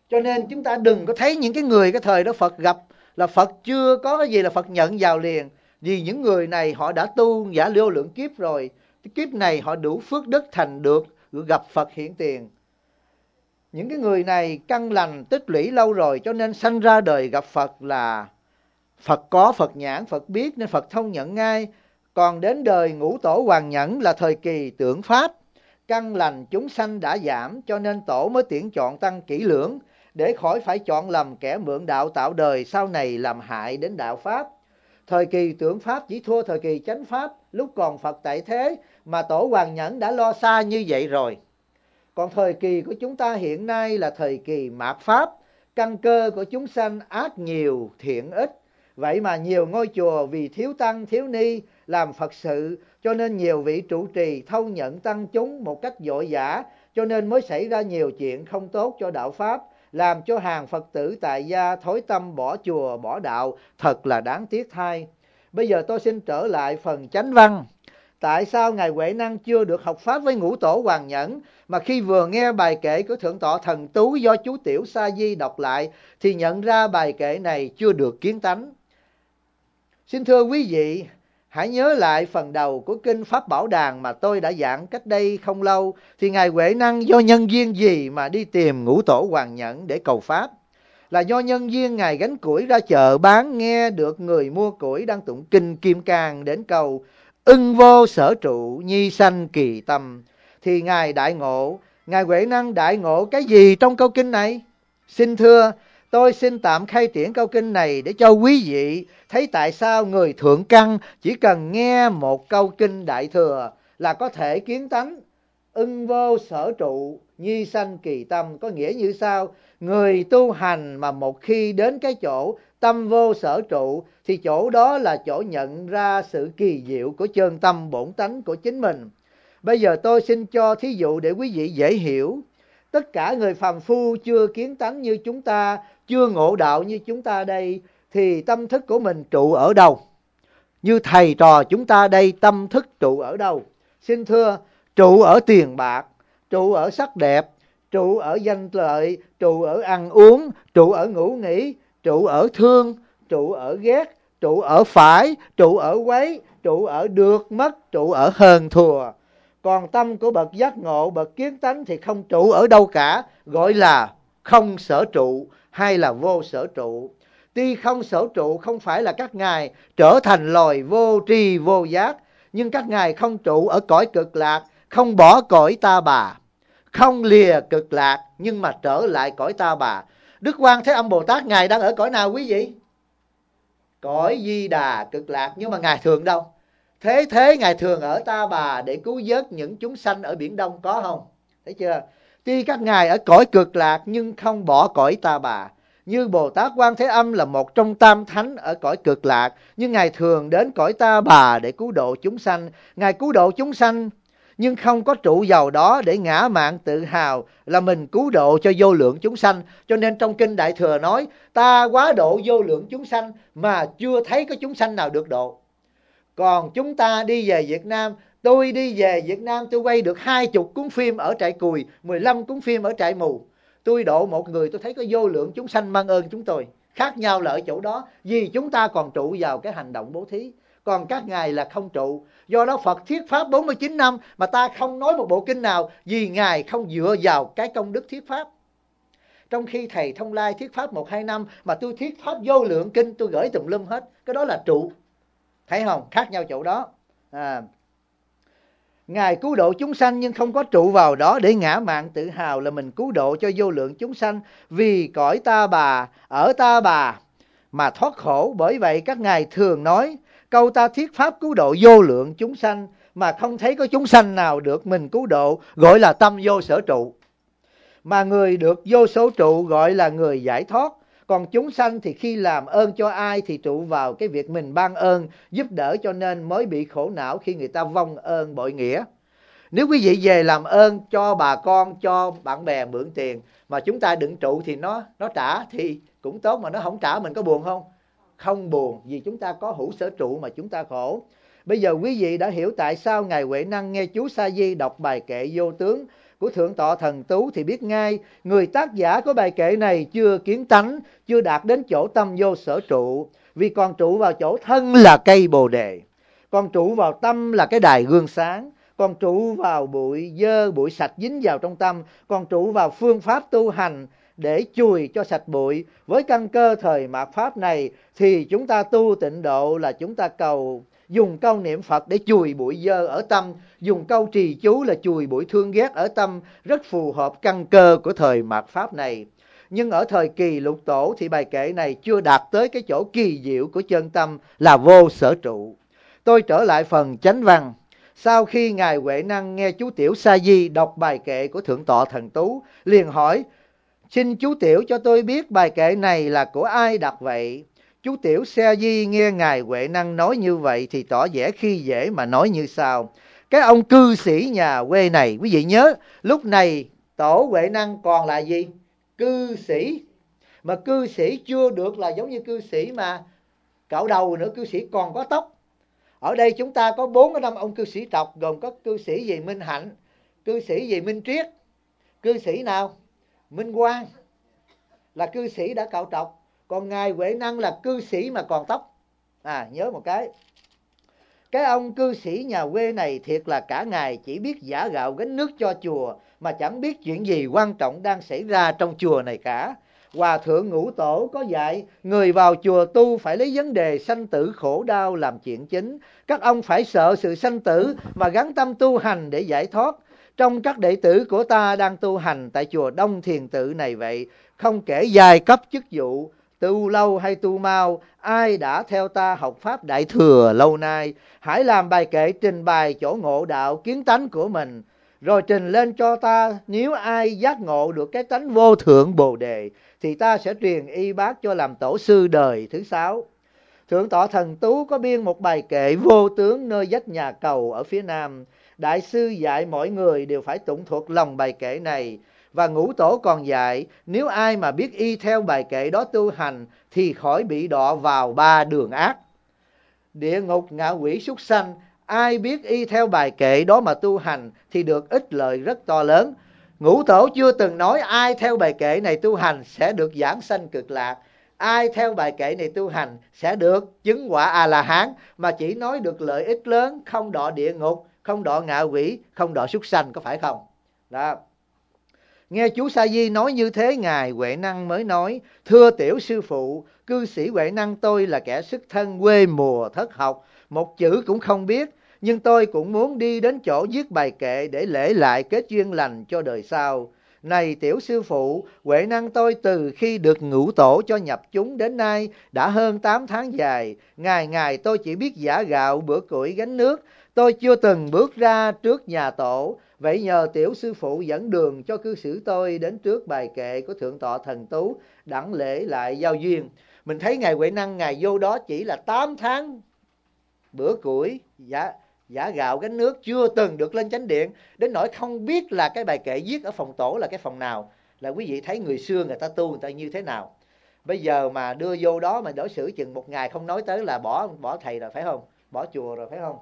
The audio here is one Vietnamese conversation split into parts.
Cho nên chúng ta đừng có thấy những cái người cái thời đó Phật gặp là Phật chưa có cái gì là Phật nhận vào liền. Vì những người này họ đã tu giả vô lượng kiếp rồi, cái kiếp này họ đủ phước đức thành được gặp Phật hiện tiền. Những cái người này căn lành tích lũy lâu rồi, cho nên sanh ra đời gặp Phật là Phật có Phật nhãn, Phật biết nên Phật thông nhận ngay. Còn đến đời Ngũ Tổ Hoàng Nhẫn là thời kỳ tượng Pháp, căn lành chúng sanh đã giảm, cho nên Tổ mới tuyển chọn tăng kỹ lưỡng, để khỏi phải chọn lầm kẻ mượn đạo tạo đời, sau này làm hại đến đạo Pháp. Thời kỳ tượng Pháp chỉ thua thời kỳ chánh Pháp, lúc còn Phật tại thế, mà Tổ Hoàng Nhẫn đã lo xa như vậy rồi. Còn thời kỳ của chúng ta hiện nay là thời kỳ mạt Pháp, căn cơ của chúng sanh ác nhiều thiện ít. Vậy mà nhiều ngôi chùa vì thiếu tăng thiếu ni làm Phật sự, cho nên nhiều vị trụ trì thâu nhận tăng chúng một cách vội vã, cho nên mới xảy ra nhiều chuyện không tốt cho đạo Pháp, làm cho hàng Phật tử tại gia thối tâm bỏ chùa bỏ đạo, thật là đáng tiếc thay. Bây giờ tôi xin trở lại phần chánh văn. Tại sao Ngài Huệ Năng chưa được học Pháp với Ngũ Tổ Hoàng Nhẫn, mà khi vừa nghe bài kệ của Thượng tọa Thần Tú do chú Tiểu Sa Di đọc lại thì nhận ra bài kệ này chưa được kiến tánh? Xin thưa quý vị, hãy nhớ lại phần đầu của kinh Pháp Bảo Đàn mà tôi đã giảng cách đây không lâu. Thì Ngài Huệ Năng do nhân duyên gì mà đi tìm Ngũ Tổ Hoàng Nhẫn để cầu Pháp? Là do nhân duyên Ngài gánh củi ra chợ bán, nghe được người mua củi đang tụng kinh Kim Cang đến câu ưng vô sở trụ nhi sanh kỳ tâm. Thì Ngài đại ngộ. Ngài Huệ Năng đại ngộ cái gì trong câu kinh này? Xin thưa, tôi xin tạm khai triển câu kinh này để cho quý vị thấy tại sao người thượng căn chỉ cần nghe một câu kinh Đại Thừa là có thể kiến tánh. Ưng vô sở trụ nhi sanh kỳ tâm có nghĩa như sau? Người tu hành mà một khi đến cái chỗ tâm vô sở trụ thì chỗ đó là chỗ nhận ra sự kỳ diệu của chân tâm bổn tánh của chính mình. Bây giờ tôi xin cho thí dụ để quý vị dễ hiểu. Tất cả người phàm phu chưa kiến tánh như chúng ta, chưa ngộ đạo như chúng ta đây, thì tâm thức của mình trụ ở đâu? Như thầy trò chúng ta đây, tâm thức trụ ở đâu? Xin thưa, trụ ở tiền bạc, trụ ở sắc đẹp, trụ ở danh lợi, trụ ở ăn uống, trụ ở ngủ nghỉ, trụ ở thương, trụ ở ghét, trụ ở phải, trụ ở quấy, trụ ở được mất, trụ ở hơn thua. Còn tâm của bậc giác ngộ, bậc kiến tánh thì không trụ ở đâu cả, gọi là không sở trụ hay là vô sở trụ. Tuy không sở trụ không phải là các ngài trở thành loài vô tri vô giác, nhưng các ngài không trụ ở cõi cực lạc, không bỏ cõi ta bà, không lìa cực lạc nhưng mà trở lại cõi ta bà. Đức Quan Thế Âm Bồ Tát ngài đang ở cõi nào quý vị? Cõi Di Đà cực lạc, nhưng mà ngài thường đâu? Thế ngài thường ở ta bà để cứu vớt những chúng sanh ở Biển Đông, có không? Thấy chưa? Tuy các ngài ở cõi cực lạc nhưng không bỏ cõi ta bà. Như Bồ Tát Quan Thế Âm là một trong tam thánh ở cõi cực lạc, nhưng ngài thường đến cõi ta bà để cứu độ chúng sanh. Ngài cứu độ chúng sanh nhưng không có trụ vào đó để ngã mạn tự hào là mình cứu độ cho vô lượng chúng sanh. Cho nên trong kinh Đại Thừa nói ta quá độ vô lượng chúng sanh mà chưa thấy có chúng sanh nào được độ. Còn chúng ta đi về Việt Nam, tôi đi về Việt Nam tôi quay được 20 cuốn phim ở trại Cùi, 15 cuốn phim ở trại Mù. Tôi độ một người tôi thấy có vô lượng chúng sanh mang ơn chúng tôi. Khác nhau là ở chỗ đó, vì chúng ta còn trụ vào cái hành động bố thí, còn các ngài là không trụ. Do đó Phật thuyết pháp 49 năm mà ta không nói một bộ kinh nào, vì ngài không dựa vào cái công đức thuyết pháp. Trong khi thầy Thông Lai thuyết pháp 1-2 năm mà tôi thuyết pháp vô lượng kinh, tôi gửi tùm lum hết. Cái đó là trụ. Thấy không? Khác nhau chỗ đó. Ngài cứu độ chúng sanh nhưng không có trụ vào đó để ngã mạn tự hào là mình cứu độ cho vô lượng chúng sanh, vì cõi ta bà, ở ta bà mà thoát khổ. Bởi vậy các ngài thường nói câu ta thuyết pháp cứu độ vô lượng chúng sanh mà không thấy có chúng sanh nào được mình cứu độ, gọi là tâm vô sở trụ. Mà người được vô sở trụ gọi là người giải thoát. Còn chúng sanh thì khi làm ơn cho ai thì trụ vào cái việc mình ban ơn giúp đỡ, cho nên mới bị khổ não khi người ta vong ơn bội nghĩa. Nếu quý vị về làm ơn cho bà con, cho bạn bè mượn tiền mà chúng ta đừng trụ thì nó trả thì cũng tốt, mà nó không trả mình có buồn không? Không buồn, vì chúng ta có hữu sở trụ mà chúng ta khổ. Bây giờ quý vị đã hiểu tại sao Ngài Huệ Năng nghe chú Sa Di đọc bài kệ vô tướng của Thượng tọa Thần Tú thì biết ngay người tác giả của bài kệ này chưa kiến tánh, chưa đạt đến chỗ tâm vô sở trụ, vì còn trụ vào chỗ thân là cây bồ đề, còn trụ vào tâm là cái đài gương sáng, còn trụ vào bụi dơ bụi sạch dính vào trong tâm, còn trụ vào phương pháp tu hành để chùi cho sạch bụi. Với căn cơ thời mạt pháp này thì chúng ta tu tịnh độ là chúng ta dùng câu niệm Phật để chùi bụi dơ ở tâm, dùng câu trì chú là chùi bụi thương ghét ở tâm, rất phù hợp căn cơ của thời mạt pháp này. Nhưng ở thời kỳ lục tổ thì bài kệ này chưa đạt tới cái chỗ kỳ diệu của chân tâm là vô sở trụ. Tôi trở lại phần chánh văn. Sau khi Ngài Huệ Năng nghe chú Tiểu Sa Di đọc bài kệ của Thượng tọa Thần Tú, liền hỏi: xin chú Tiểu cho tôi biết bài kệ này là của ai đặt vậy? Chú Tiểu Sa Di nghe Ngài Huệ Năng nói như vậy thì tỏ vẻ khi dễ mà nói như sau: cái ông cư sĩ nhà quê này, quý vị nhớ lúc này tổ Huệ Năng còn là gì? Cư sĩ. Mà cư sĩ chưa được là giống như cư sĩ mà cạo đầu nữa, cư sĩ còn có tóc. Ở đây chúng ta có 4-5 ông cư sĩ tộc, gồm có cư sĩ gì Minh Hạnh, cư sĩ gì Minh Triết, cư sĩ nào Minh Quang là cư sĩ đã cạo trọc, còn Ngài Huệ Năng là cư sĩ mà còn tóc. Nhớ một cái ông cư sĩ nhà quê này thiệt là cả ngày chỉ biết giã gạo gánh nước cho chùa, mà chẳng biết chuyện gì quan trọng đang xảy ra trong chùa này cả. Hòa thượng Ngũ Tổ có dạy người vào chùa tu phải lấy vấn đề sanh tử khổ đau làm chuyện chính. Các ông phải sợ sự sanh tử mà gắn tâm tu hành để giải thoát. Trong các đệ tử của ta đang tu hành tại chùa Đông Thiền Tự này vậy, không kể giai cấp chức vụ, tu lâu hay tu mau, ai đã theo ta học Pháp Đại Thừa lâu nay, hãy làm bài kệ trình bày chỗ ngộ đạo kiến tánh của mình, rồi trình lên cho ta. Nếu ai giác ngộ được cái tánh vô thượng Bồ Đề thì ta sẽ truyền y bác cho làm tổ sư đời thứ 6. Thượng tọa Thần Tú có biên một bài kệ vô tướng nơi vách nhà cầu ở phía nam. Đại sư dạy mọi người đều phải tụng thuộc lòng bài kệ này. Và Ngũ Tổ còn dạy nếu ai mà biết y theo bài kệ đó tu hành thì khỏi bị đọa vào 3 đường ác: địa ngục, ngạ quỷ, súc sanh. Ai biết y theo bài kệ đó mà tu hành thì được ích lợi rất to lớn. Ngũ Tổ chưa từng nói ai theo bài kệ này tu hành sẽ được giảng sanh cực lạc, ai theo bài kệ này tu hành sẽ được chứng quả A-la-hán, mà chỉ nói được lợi ích lớn, không đọa địa ngục, không đọa ngạ quỷ, không đọa súc sanh, có phải không? Đó. Nghe chú Sa Di nói như thế, Ngài Huệ Năng mới nói: thưa Tiểu sư phụ, cư sĩ Huệ Năng tôi là kẻ xuất thân quê mùa thất học, một chữ cũng không biết, nhưng tôi cũng muốn đi đến chỗ viết bài kệ để lễ lại kết duyên lành cho đời sau. Này Tiểu sư phụ, Huệ Năng tôi từ khi được Ngũ Tổ cho nhập chúng đến nay đã hơn 8 tháng dài. Ngày ngày tôi chỉ biết giã gạo bữa củi gánh nước, tôi chưa từng bước ra trước nhà tổ. Vậy nhờ Tiểu sư phụ dẫn đường cho cư xử tôi đến trước bài kệ của Thượng tọa Thần Tú, đặng lễ lại giao duyên. Mình thấy Ngài Huệ Năng Ngài vô đó chỉ là 8 tháng bữa củi giả gạo gánh nước, chưa từng được lên chánh điện, đến nỗi không biết là cái bài kệ viết ở phòng tổ là cái phòng nào. Là quý vị thấy người xưa người ta tu người ta như thế nào. Bây giờ mà đưa vô đó mà đối xử chừng một ngày không nói tới là bỏ thầy rồi phải không, bỏ chùa rồi phải không?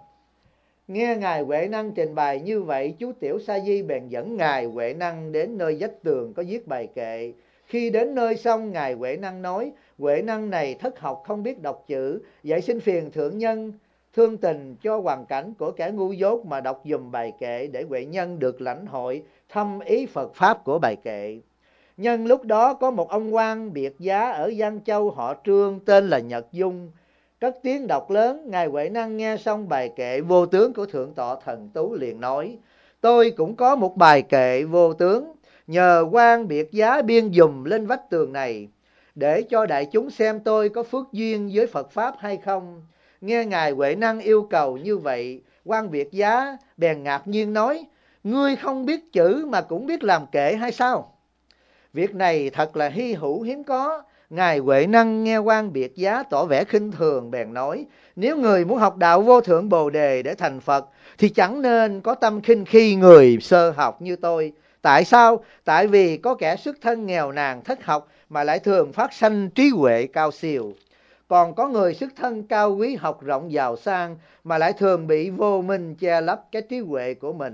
Nghe Ngài Huệ Năng trình bày như vậy, chú Tiểu Sa Di bèn dẫn Ngài Huệ Năng đến nơi vách tường có viết bài kệ. Khi đến nơi xong, Ngài Huệ Năng nói: Huệ Năng này thất học không biết đọc chữ, vậy xin phiền thượng nhân thương tình cho hoàn cảnh của kẻ ngu dốt mà đọc dùm bài kệ để Huệ Nhân được lãnh hội thâm ý Phật Pháp của bài kệ. Nhân lúc đó có một ông quan biệt giá ở Giang Châu họ Trương tên là Nhật Dung, cất tiếng đọc lớn. Ngài Huệ Năng nghe xong bài kệ vô tướng của Thượng tọa Thần Tú liền nói: tôi cũng có một bài kệ vô tướng, nhờ quan biệt giá biên dùm lên vách tường này để cho đại chúng xem tôi có phước duyên với Phật Pháp hay không. Nghe Ngài Huệ Năng yêu cầu như vậy, quan biệt giá bèn ngạc nhiên nói: ngươi không biết chữ mà cũng biết làm kệ hay sao? Việc này thật là hy hữu hiếm có. Ngài Huệ Năng nghe quan biệt giá tỏ vẻ khinh thường bèn nói: nếu người muốn học đạo vô thượng Bồ Đề để thành Phật thì chẳng nên có tâm khinh khi người sơ học như tôi. Tại sao? Tại vì có kẻ xuất thân nghèo nàn thất học mà lại thường phát sanh trí huệ cao siêu. Còn có người xuất thân cao quý học rộng giàu sang mà lại thường bị vô minh che lấp cái trí huệ của mình.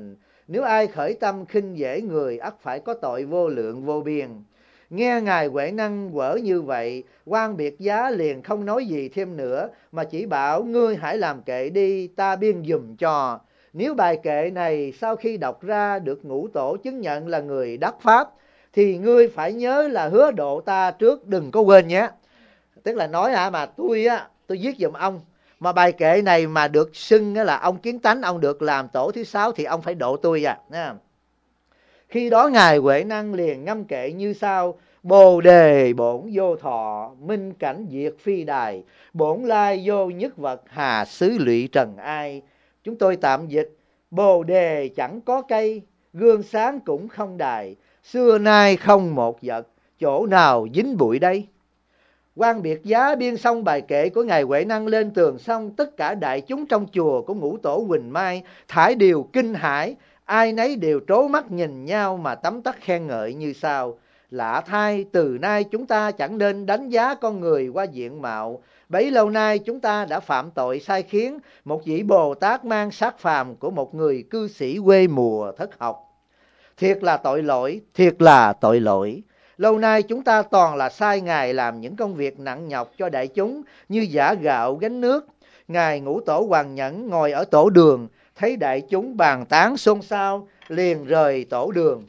Nếu ai khởi tâm khinh dễ người, ắt phải có tội vô lượng vô biên. Nghe ngài Huệ Năng quở như vậy, quan Biệt Giá liền không nói gì thêm nữa, mà chỉ bảo ngươi hãy làm kệ đi, ta biên dùm cho. Nếu bài kệ này sau khi đọc ra được Ngũ Tổ chứng nhận là người đắc pháp, thì ngươi phải nhớ là hứa độ ta trước, đừng có quên nhé. Tức là nói mà tôi viết giùm ông, mà bài kệ này mà được xưng là ông Kiến Tánh, ông được làm tổ thứ 6 thì ông phải độ tôi nha. Khi đó ngài Huệ Năng liền ngâm kệ như sau: Bồ đề bổn vô thọ, minh cảnh diệt phi đài, bổn lai vô nhất vật, hà xứ lụy trần ai. Chúng tôi tạm dịch: Bồ đề chẳng có cây, gương sáng cũng không đài, xưa nay không một vật, chỗ nào dính bụi đây. Quan Biệt Giá biên xong bài kệ của ngài Huệ Năng lên tường xong, tất cả đại chúng trong chùa của Ngũ Tổ Huỳnh Mai thải đều kinh hãi, ai nấy đều trố mắt nhìn nhau mà tấm tắc khen ngợi như sau: Lạ thay, từ nay chúng ta chẳng nên đánh giá con người qua diện mạo. Bấy lâu nay chúng ta đã phạm tội sai khiến một vị Bồ Tát mang xác phàm của một người cư sĩ quê mùa thất học. Thiệt là tội lỗi, thiệt là tội lỗi. Lâu nay chúng ta toàn là sai Ngài làm những công việc nặng nhọc cho đại chúng như giã gạo gánh nước. Ngài Ngũ Tổ Hoàng Nhẫn ngồi ở tổ đường, thấy đại chúng bàn tán xôn xao, liền rời tổ đường.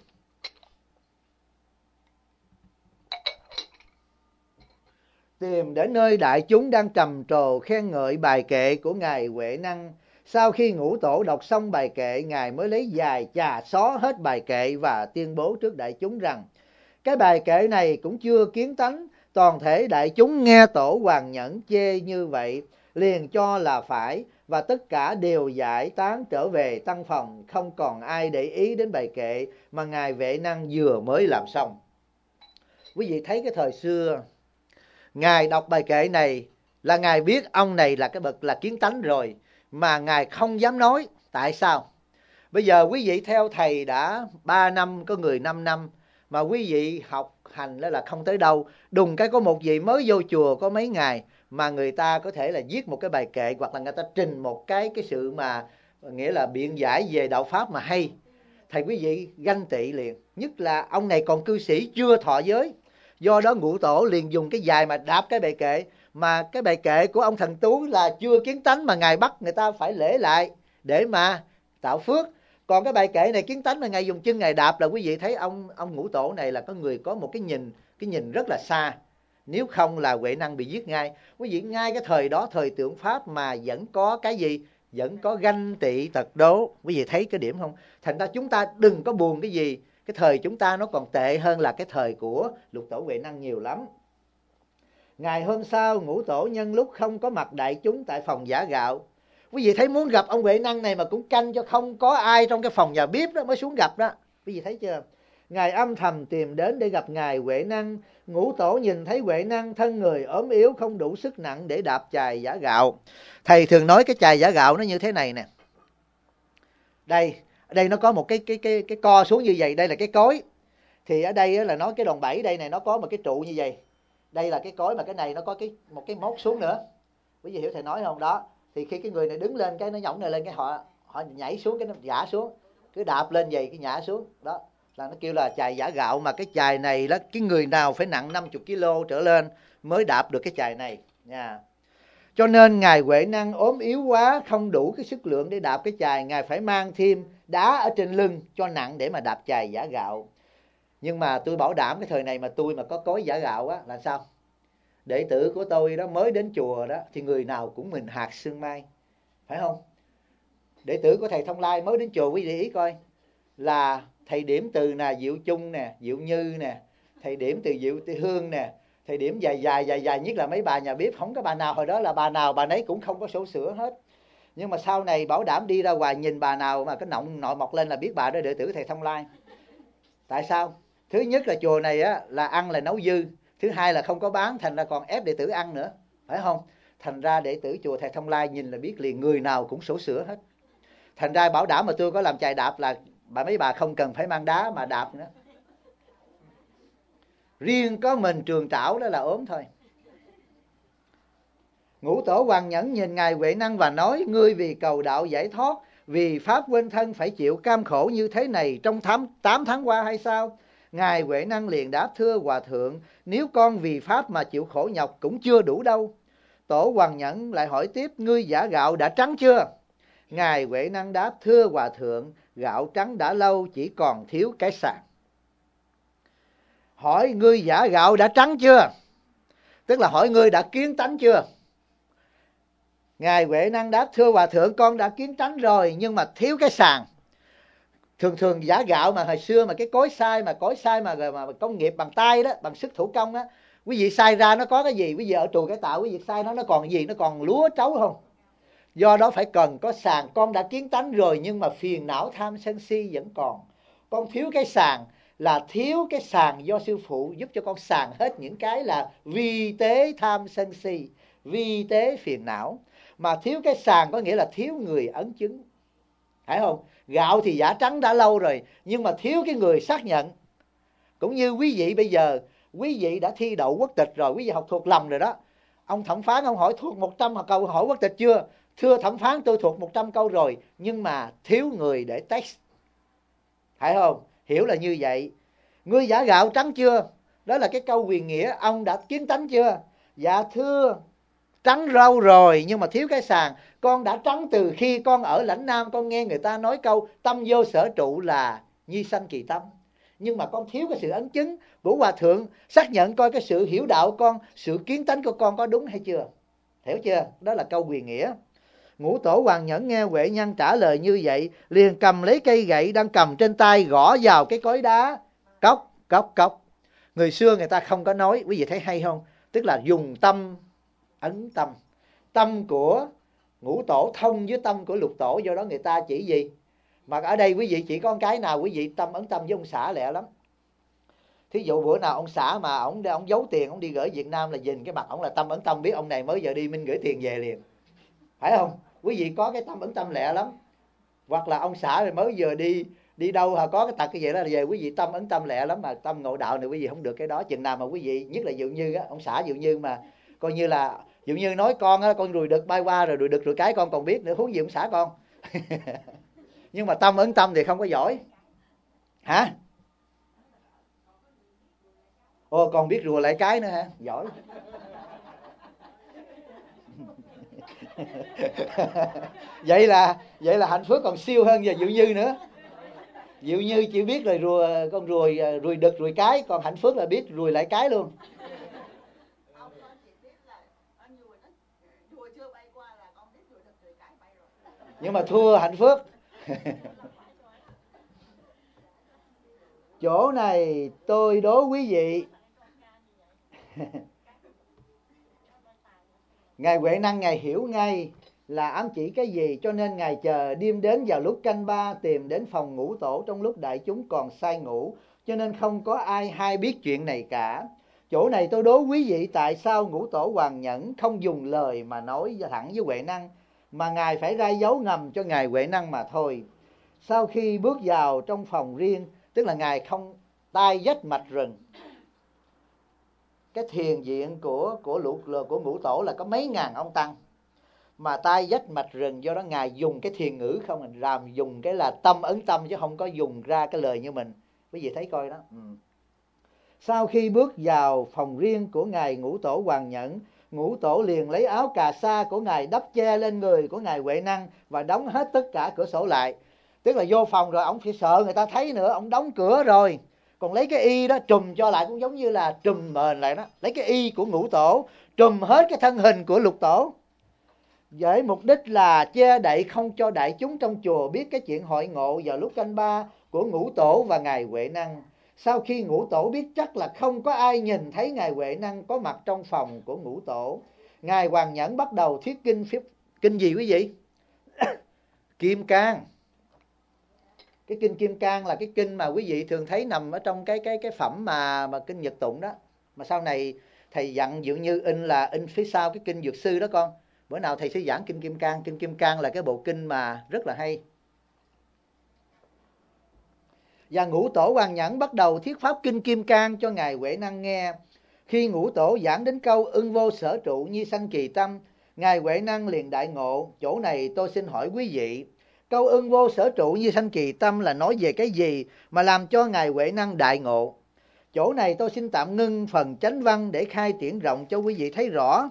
Tìm đến nơi đại chúng đang trầm trồ khen ngợi bài kệ của ngài Huệ Năng. Sau khi Ngũ Tổ đọc xong bài kệ, ngài mới lấy dài chà xó hết bài kệ và tuyên bố trước đại chúng rằng: Cái bài kệ này cũng chưa kiến tánh. Toàn thể đại chúng nghe Tổ Hoàng Nhẫn chê như vậy, liền cho là phải, và tất cả đều giải tán trở về tăng phòng, không còn ai để ý đến bài kệ mà ngài Huệ Năng vừa mới làm xong. Quý vị thấy cái thời xưa, ngài đọc bài kệ này là ngài biết ông này là cái bậc là kiến tánh rồi, mà ngài không dám nói. Tại sao? Bây giờ quý vị theo thầy đã 3 năm, có người 5 năm, mà quý vị học hành đó là không tới đâu. Đùng cái có một vị mới vô chùa có mấy ngày mà người ta có thể là viết một cái bài kệ, hoặc là người ta trình một cái sự mà nghĩa là biện giải về đạo pháp mà hay, thầy quý vị ganh tị liền. Nhất là ông này còn cư sĩ chưa thọ giới. Do đó Ngũ Tổ liền dùng cái dài mà đạp cái bài kệ, mà cái bài kệ của ông Thần Tú là chưa kiến tánh mà ngài bắt người ta phải lễ lại để mà tạo phước. Còn cái bài kệ này kiến tánh mà ngài dùng chân ngài đạp, là quý vị thấy ông Ngũ Tổ này là có người có một cái nhìn rất là xa. Nếu không là Huệ Năng bị giết ngay. Quý vị, ngay cái thời đó, thời tượng Pháp mà vẫn có cái gì? Vẫn có ganh tị tật đố. Quý vị thấy cái điểm không? Thành ra chúng ta đừng có buồn cái gì. Cái thời chúng ta nó còn tệ hơn là cái thời của Lục Tổ Huệ Năng nhiều lắm. Ngày hôm sau, Ngũ Tổ nhân lúc không có mặt đại chúng tại phòng giã gạo. Quý vị thấy muốn gặp ông Huệ Năng này mà cũng canh cho không có ai trong cái phòng nhà bếp đó mới xuống gặp đó. Quý vị thấy chưa? Ngài âm thầm tìm đến để gặp ngài Huệ Năng. Ngũ Tổ nhìn thấy Huệ Năng thân người ốm yếu, không đủ sức nặng để đạp chài giã gạo. Thầy thường nói cái chài giã gạo nó như thế này nè. Đây nó có một cái co xuống như vậy, đây là cái cối. Thì ở đây là nó cái đòn bẩy đây này, nó có một cái trụ như vậy. Đây là cái cối, mà cái này nó có một cái móc xuống nữa. Quý vị hiểu thầy nói không? Đó. Thì khi cái người này đứng lên, cái nó nhõng này lên, cái họ nhảy xuống, cái nó giả xuống, cứ đạp lên vậy cái nhả xuống. Đó là nó kêu là chài giã gạo. Mà cái chài này là cái người nào phải nặng 50 kg trở lên mới đạp được cái chài này nha. Cho nên ngài Huệ Năng ốm yếu quá, không đủ cái sức lượng để đạp cái chài. Ngài phải mang thêm đá ở trên lưng cho nặng để mà đạp chài giã gạo. Nhưng mà tôi bảo đảm cái thời này mà tôi mà có cối giã gạo á là sao? Đệ tử của tôi đó mới đến chùa đó thì người nào cũng mình hạt sương mai, phải không? Đệ tử của thầy Thông Lai mới đến chùa, quý vị ý coi, là thầy điểm từ nè, Diệu Chung nè, Diệu Như nè, thầy điểm từ Diệu Tư Hương nè, thầy điểm dài nhất là mấy bà nhà bếp. Không có bà nào hồi đó là bà nào bà nấy cũng không có sổ sữa hết. Nhưng mà sau này bảo đảm đi ra ngoài nhìn bà nào mà cái nọng nội mọc lên là biết bà đó đệ tử thầy Thông Lai. Tại sao? Thứ nhất là chùa này á là ăn là nấu dư, thứ hai là không có bán, thành ra còn ép đệ tử ăn nữa, phải không? Thành ra đệ tử chùa thầy Thông Lai nhìn là biết liền, người nào cũng sổ sữa hết. Thành ra bảo đảm mà tôi có làm chài đạp là mấy bà không cần phải mang đá mà đạp nữa. Riêng có mình Trường Trảo đó là ốm thôi. Ngũ Tổ Hoàng Nhẫn nhìn ngài Huệ Năng và nói: Ngươi vì cầu đạo giải thoát vì pháp quên thân phải chịu cam khổ như thế này trong 8 tháng qua hay sao? Ngài Huệ Năng liền đáp: thưa Hòa Thượng, nếu con vì pháp mà chịu khổ nhọc cũng chưa đủ đâu. Tổ Hoàng Nhẫn lại hỏi tiếp: ngươi giã gạo đã trắng chưa? Ngài Huệ Năng đáp: thưa Hòa Thượng, gạo trắng đã lâu, chỉ còn thiếu cái sàng. Hỏi ngươi giã gạo đã trắng chưa? Tức là hỏi ngươi đã kiến tánh chưa? Ngài Huệ Năng đáp: thưa Hòa Thượng, con đã kiến tánh rồi, nhưng mà thiếu cái sàng. Thường giã gạo mà hồi xưa mà cái cối xay mà công nghiệp bằng tay đó, bằng sức thủ công á, quý vị xay ra nó có cái gì? Quý vị ở chùa Cải Tạo quý vị xay nó còn cái gì? Nó còn lúa trấu không? Do đó phải cần có sàng. Con đã kiến tánh rồi nhưng mà phiền não tham sân si vẫn còn. Con thiếu cái sàng, là thiếu cái sàng do sư phụ giúp cho con sàng hết những cái là vi tế tham sân si, vi tế phiền não. Mà thiếu cái sàng có nghĩa là thiếu người ấn chứng, phải không? Gạo thì giả trắng đã lâu rồi, nhưng mà thiếu cái người xác nhận. Cũng như quý vị bây giờ, quý vị đã thi đậu quốc tịch rồi, quý vị học thuộc lòng rồi đó. Ông thẩm phán ông hỏi thuộc 100 câu hỏi quốc tịch chưa? Thưa thẩm phán, tôi thuộc 100 câu rồi, nhưng mà thiếu người để test, phải không? Hiểu là như vậy. Ngươi giả gạo trắng chưa? Đó là cái câu quyền nghĩa. Ông đã kiến tánh chưa? Dạ thưa, trắng râu rồi, nhưng mà thiếu cái sàng. Con đã trắng từ khi con ở Lãnh Nam, con nghe người ta nói câu tâm vô sở trụ là nhi sanh kỳ tâm. Nhưng mà con thiếu cái sự ấn chứng của Hòa Thượng, xác nhận coi cái sự hiểu đạo con, sự kiến tánh của con có đúng hay chưa. Hiểu chưa? Đó là câu quyền nghĩa. Ngũ Tổ Hoàng Nhẫn nghe Huệ Nhân trả lời như vậy, liền cầm lấy cây gậy đang cầm trên tay gõ vào cái cối đá. Cốc, cốc, cốc. Người xưa người ta không có nói, quý vị thấy hay không? Tức là dùng tâm ấn tâm. Tâm của Ngũ Tổ thông với tâm của Lục Tổ, do đó người ta chỉ gì? Mà ở đây quý vị chỉ có cái nào quý vị tâm ấn tâm với ông xã lẹ lắm. Thí dụ bữa nào ông xã mà ông giấu tiền, ông đi gửi Việt Nam là nhìn cái mặt ông là tâm ấn tâm, biết ông này mới giờ đi Minh gửi tiền về liền, phải không? Quý vị có cái tâm ấn tâm lẹ lắm. Hoặc là ông xã rồi mới giờ đi đâu có cái tật cái vậy đó là về, quý vị tâm ấn tâm lẹ lắm. Mà tâm ngộ đạo này quý vị không được cái đó. Chừng nào mà quý vị, nhất là Dụ Như á, ông xã Dụ Như mà coi như là Dụ Như nói con á, con ruồi đực bay qua rồi, ruồi đực rồi cái con còn biết nữa, huống gì ông xã con. Nhưng mà tâm ấn tâm thì không có giỏi. Hả? Ồ, còn biết rùa lại cái nữa hả? Giỏi. vậy là hạnh phúc còn siêu hơn giờ Dụ Như nữa. Dụ Như chỉ biết rồi con ruồi đực ruồi cái, còn hạnh phúc là biết ruồi lại cái luôn. Nhưng mà thua hạnh phúc. Chỗ này tôi đố quý vị. Ngài Huệ Năng Ngài hiểu ngay là ám chỉ cái gì, cho nên Ngài chờ đêm đến vào lúc canh 3 tìm đến phòng Ngũ Tổ trong lúc đại chúng còn say ngủ, cho nên không có ai hay biết chuyện này cả. Chỗ này tôi đố quý vị tại sao Ngũ Tổ Hoàng Nhẫn không dùng lời mà nói thẳng với Huệ Năng, mà Ngài phải ra dấu ngầm cho Ngài Huệ Năng mà thôi. Sau khi bước vào trong phòng riêng, tức là Ngài không tay dách mạch rừng. Cái thiền viện của Ngũ Tổ là có mấy ngàn ông tăng, mà tay dách mạch rừng, do đó Ngài dùng cái thiền ngữ không, mình làm dùng cái là tâm ấn tâm chứ không có dùng ra cái lời như mình. Quý vị thấy coi đó. Sau khi bước vào phòng riêng của Ngài Ngũ Tổ Hoàng Nhẫn, Ngũ Tổ liền lấy áo cà sa của Ngài đắp che lên người của Ngài Huệ Năng và đóng hết tất cả cửa sổ lại. Tức là vô phòng rồi ông phải sợ người ta thấy nữa, ông đóng cửa rồi. Còn lấy cái y đó trùm cho lại, cũng giống như là trùm mền lại đó. Lấy cái y của Ngũ Tổ trùm hết cái thân hình của Lục Tổ, với mục đích là che đậy không cho đại chúng trong chùa biết cái chuyện hội ngộ vào lúc canh 3 của Ngũ Tổ và Ngài Huệ Năng. Sau khi Ngũ Tổ biết chắc là không có ai nhìn thấy Ngài Huệ Năng có mặt trong phòng của Ngũ Tổ, Ngài Hoàng Nhẫn bắt đầu thuyết kinh. Kinh gì quý vị? Kim Cang. Cái kinh Kim Cang là cái kinh mà quý vị thường thấy nằm ở trong cái phẩm mà kinh Nhật Tụng đó. Mà sau này thầy dặn Dụ Như in phía sau cái kinh Dược Sư đó con. Bữa nào thầy sẽ giảng kinh Kim Cang. Kinh Kim Cang là cái bộ kinh mà rất là hay. Và Ngũ Tổ Hoàng Nhẫn bắt đầu thuyết pháp kinh Kim Cang cho Ngài Huệ Năng nghe. Khi Ngũ Tổ giảng đến câu ưng vô sở trụ nhi sanh kỳ tâm, Ngài Huệ Năng liền đại ngộ. Chỗ này tôi xin hỏi quý vị, Câu ưng vô sở trụ như sanh kỳ tâm là nói về cái gì mà làm cho Ngài Huệ Năng đại ngộ? Chỗ này tôi xin tạm ngưng phần chánh văn để khai triển rộng cho quý vị thấy rõ.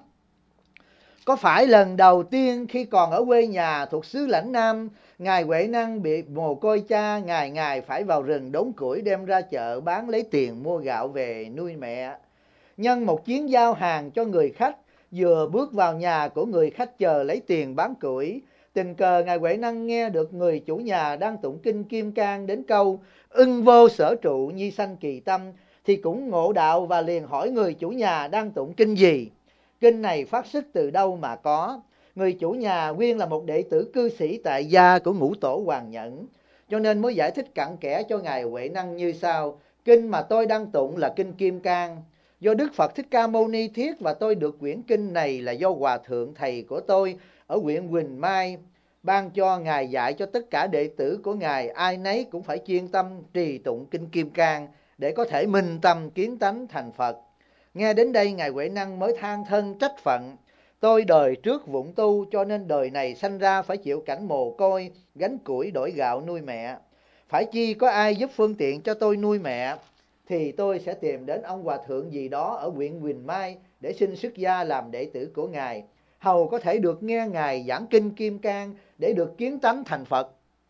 Có phải lần đầu tiên khi còn ở quê nhà thuộc xứ Lãnh Nam, Ngài Huệ Năng bị mồ côi cha, ngày ngày phải vào rừng đốn củi đem ra chợ bán lấy tiền mua gạo về nuôi mẹ. Nhân một chuyến giao hàng cho người khách, vừa bước vào nhà của người khách chờ lấy tiền bán củi, tình cờ Ngài Huệ Năng nghe được người chủ nhà đang tụng kinh Kim Cang đến câu ưng vô sở trụ nhi sanh kỳ tâm, thì cũng ngộ đạo và liền hỏi người chủ nhà đang tụng kinh gì. Kinh này phát xuất từ đâu mà có? Người chủ nhà nguyên là một đệ tử cư sĩ tại gia của Ngũ Tổ Hoàng Nhẫn, cho nên mới giải thích cặn kẽ cho Ngài Huệ Năng như sau. Kinh mà tôi đang tụng là kinh Kim Cang, do Đức Phật Thích Ca Mâu Ni thiết, và tôi được quyển kinh này là do Hòa Thượng thầy của tôi ở huyện Quỳnh Mai ban cho Ngài, dạy cho tất cả đệ tử của Ngài ai nấy cũng phải chuyên tâm trì tụng kinh Kim Cang để có thể minh tâm kiến tánh thành Phật. Nghe đến đây, Ngài Huệ Năng mới than thân trách phận. Tôi đời trước vụng tu, cho nên đời này sanh ra phải chịu cảnh mồ côi, gánh củi đổi gạo nuôi mẹ. Phải chi có ai giúp phương tiện cho tôi nuôi mẹ, thì tôi sẽ tìm đến ông Hòa Thượng gì đó ở huyện Quỳnh Mai để xin xuất gia làm đệ tử của Ngài, hầu có thể được nghe Ngài giảng kinh Kim Cang để được kiến tánh thành Phật.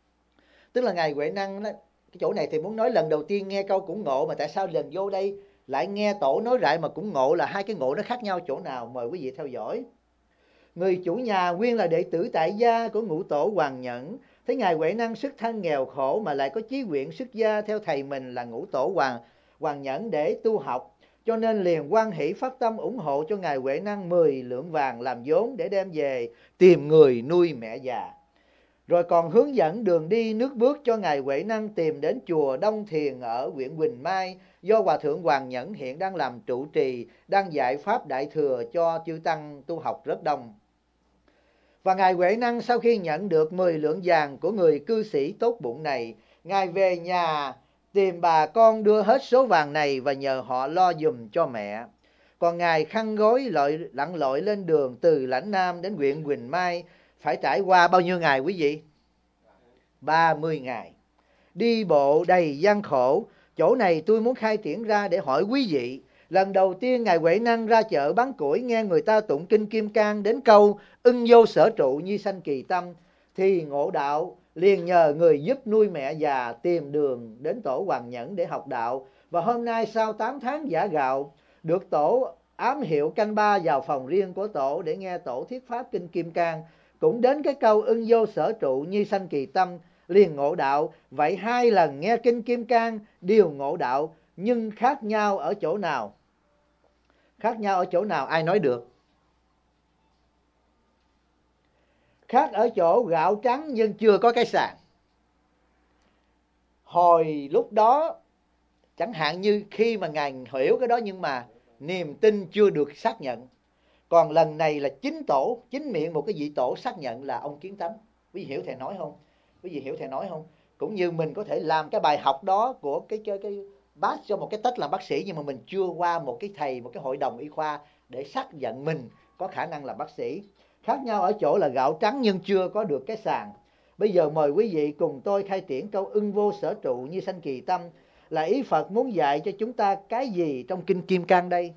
Tức là Ngài Huệ Năng đó, cái chỗ này thì muốn nói lần đầu tiên nghe câu cũng ngộ, mà tại sao lần vô đây lại nghe tổ nói rại mà cũng ngộ, là hai cái ngộ nó khác nhau chỗ nào? Mời quý vị theo dõi. Người chủ nhà nguyên là đệ tử tại gia của Ngũ Tổ Hoàng Nhẫn, thấy Ngài Huệ Năng xuất thân nghèo khổ mà lại có chí nguyện xuất gia theo thầy mình là Ngũ Tổ Hoàng Nhẫn để tu học, cho nên liền hoan hỷ phát tâm ủng hộ cho Ngài Huệ Năng 10 lượng vàng làm vốn để đem về tìm người nuôi mẹ già. Rồi còn hướng dẫn đường đi nước bước cho Ngài Huệ Năng tìm đến chùa Đông Thiền ở huyện Quỳnh Mai, do Hòa Thượng Hoàng Nhẫn hiện đang làm trụ trì, đang dạy Pháp Đại Thừa cho chư Tăng tu học rất đông. Và Ngài Huệ Năng sau khi nhận được 10 lượng vàng của người cư sĩ tốt bụng này, Ngài về nhà tìm bà con đưa hết số vàng này và nhờ họ lo giùm cho mẹ. Còn Ngài khăn gối lặn lội lên đường từ Lãnh Nam đến huyện Quỳnh Mai, phải trải qua bao nhiêu ngày quý vị? 30 ngày. Đi bộ đầy gian khổ. Chỗ này tôi muốn khai triển ra để hỏi quý vị. Lần đầu tiên Ngài Huệ Năng ra chợ bán củi, nghe người ta tụng kinh Kim Cang đến câu ưng vô sở trụ nhi sanh kỳ tâm, thì ngộ đạo, liền nhờ người giúp nuôi mẹ già tìm đường đến Tổ Hoàng Nhẫn để học đạo. Và hôm nay sau 8 tháng giả gạo, được Tổ ám hiệu canh ba vào phòng riêng của Tổ để nghe Tổ thuyết pháp kinh Kim Cang, cũng đến cái câu ưng vô sở trụ nhi sanh kỳ tâm, liền ngộ đạo. Vậy 2 lần nghe kinh Kim Cang đều ngộ đạo, nhưng khác nhau ở chỗ nào? Khác nhau ở chỗ nào ai nói được? Khác ở chỗ gạo trắng nhưng chưa có cái sàng. Hồi lúc đó, chẳng hạn như khi mà Ngài hiểu cái đó nhưng mà niềm tin chưa được xác nhận. Còn lần này là chính miệng một cái vị tổ xác nhận là ông kiến tánh. Quý vị hiểu thầy nói không? Quý vị hiểu thầy nói không? Cũng như mình có thể làm cái bài học đó của cái pass cho một cái test làm bác sĩ, nhưng mà mình chưa qua một cái thầy, một cái hội đồng y khoa để xác nhận mình có khả năng làm bác sĩ. Khác nhau ở chỗ là gạo trắng nhưng chưa có được cái sàng. Bây giờ mời quý vị cùng tôi khai triển câu ưng vô sở trụ như sanh kỳ tâm, là ý Phật muốn dạy cho chúng ta cái gì trong kinh Kim Cang đây?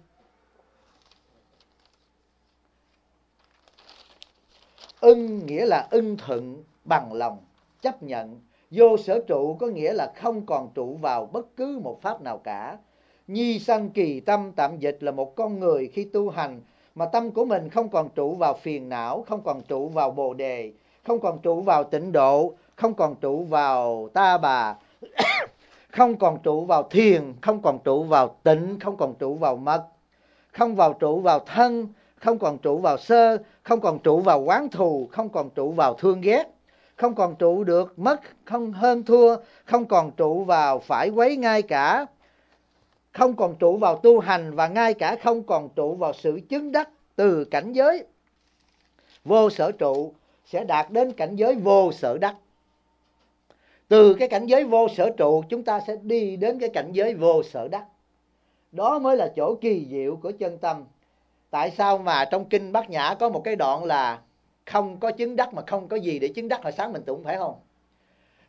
Ưng nghĩa là ưng thuận, bằng lòng, chấp nhận. Vô sở trụ có nghĩa là không còn trụ vào bất cứ một pháp nào cả. Nhi sanh kỳ tâm tạm dịch là một con người khi tu hành mà tâm của mình không còn trụ vào phiền não, không còn trụ vào bồ đề, không còn trụ vào tịnh độ, không còn trụ vào ta bà, không còn trụ vào thiền, không còn trụ vào tịnh, không còn trụ vào mật, không vào trụ vào thân, không còn trụ vào sơ, không còn trụ vào oán thù, không còn trụ vào thương ghét, không còn trụ được mất, không hơn thua, không còn trụ vào phải quấy, ngay cả không còn trụ vào tu hành, và ngay cả không còn trụ vào sự chứng đắc từ cảnh giới vô sở trụ sẽ đạt đến cảnh giới vô sở đắc. Từ cái cảnh giới vô sở trụ chúng ta sẽ đi đến cái cảnh giới vô sở đắc. Đó mới là chỗ kỳ diệu của chân tâm. Tại sao mà trong kinh Bát Nhã có một cái đoạn là không có chứng đắc mà không có gì để chứng đắc, hồi sáng mình tụng phải không?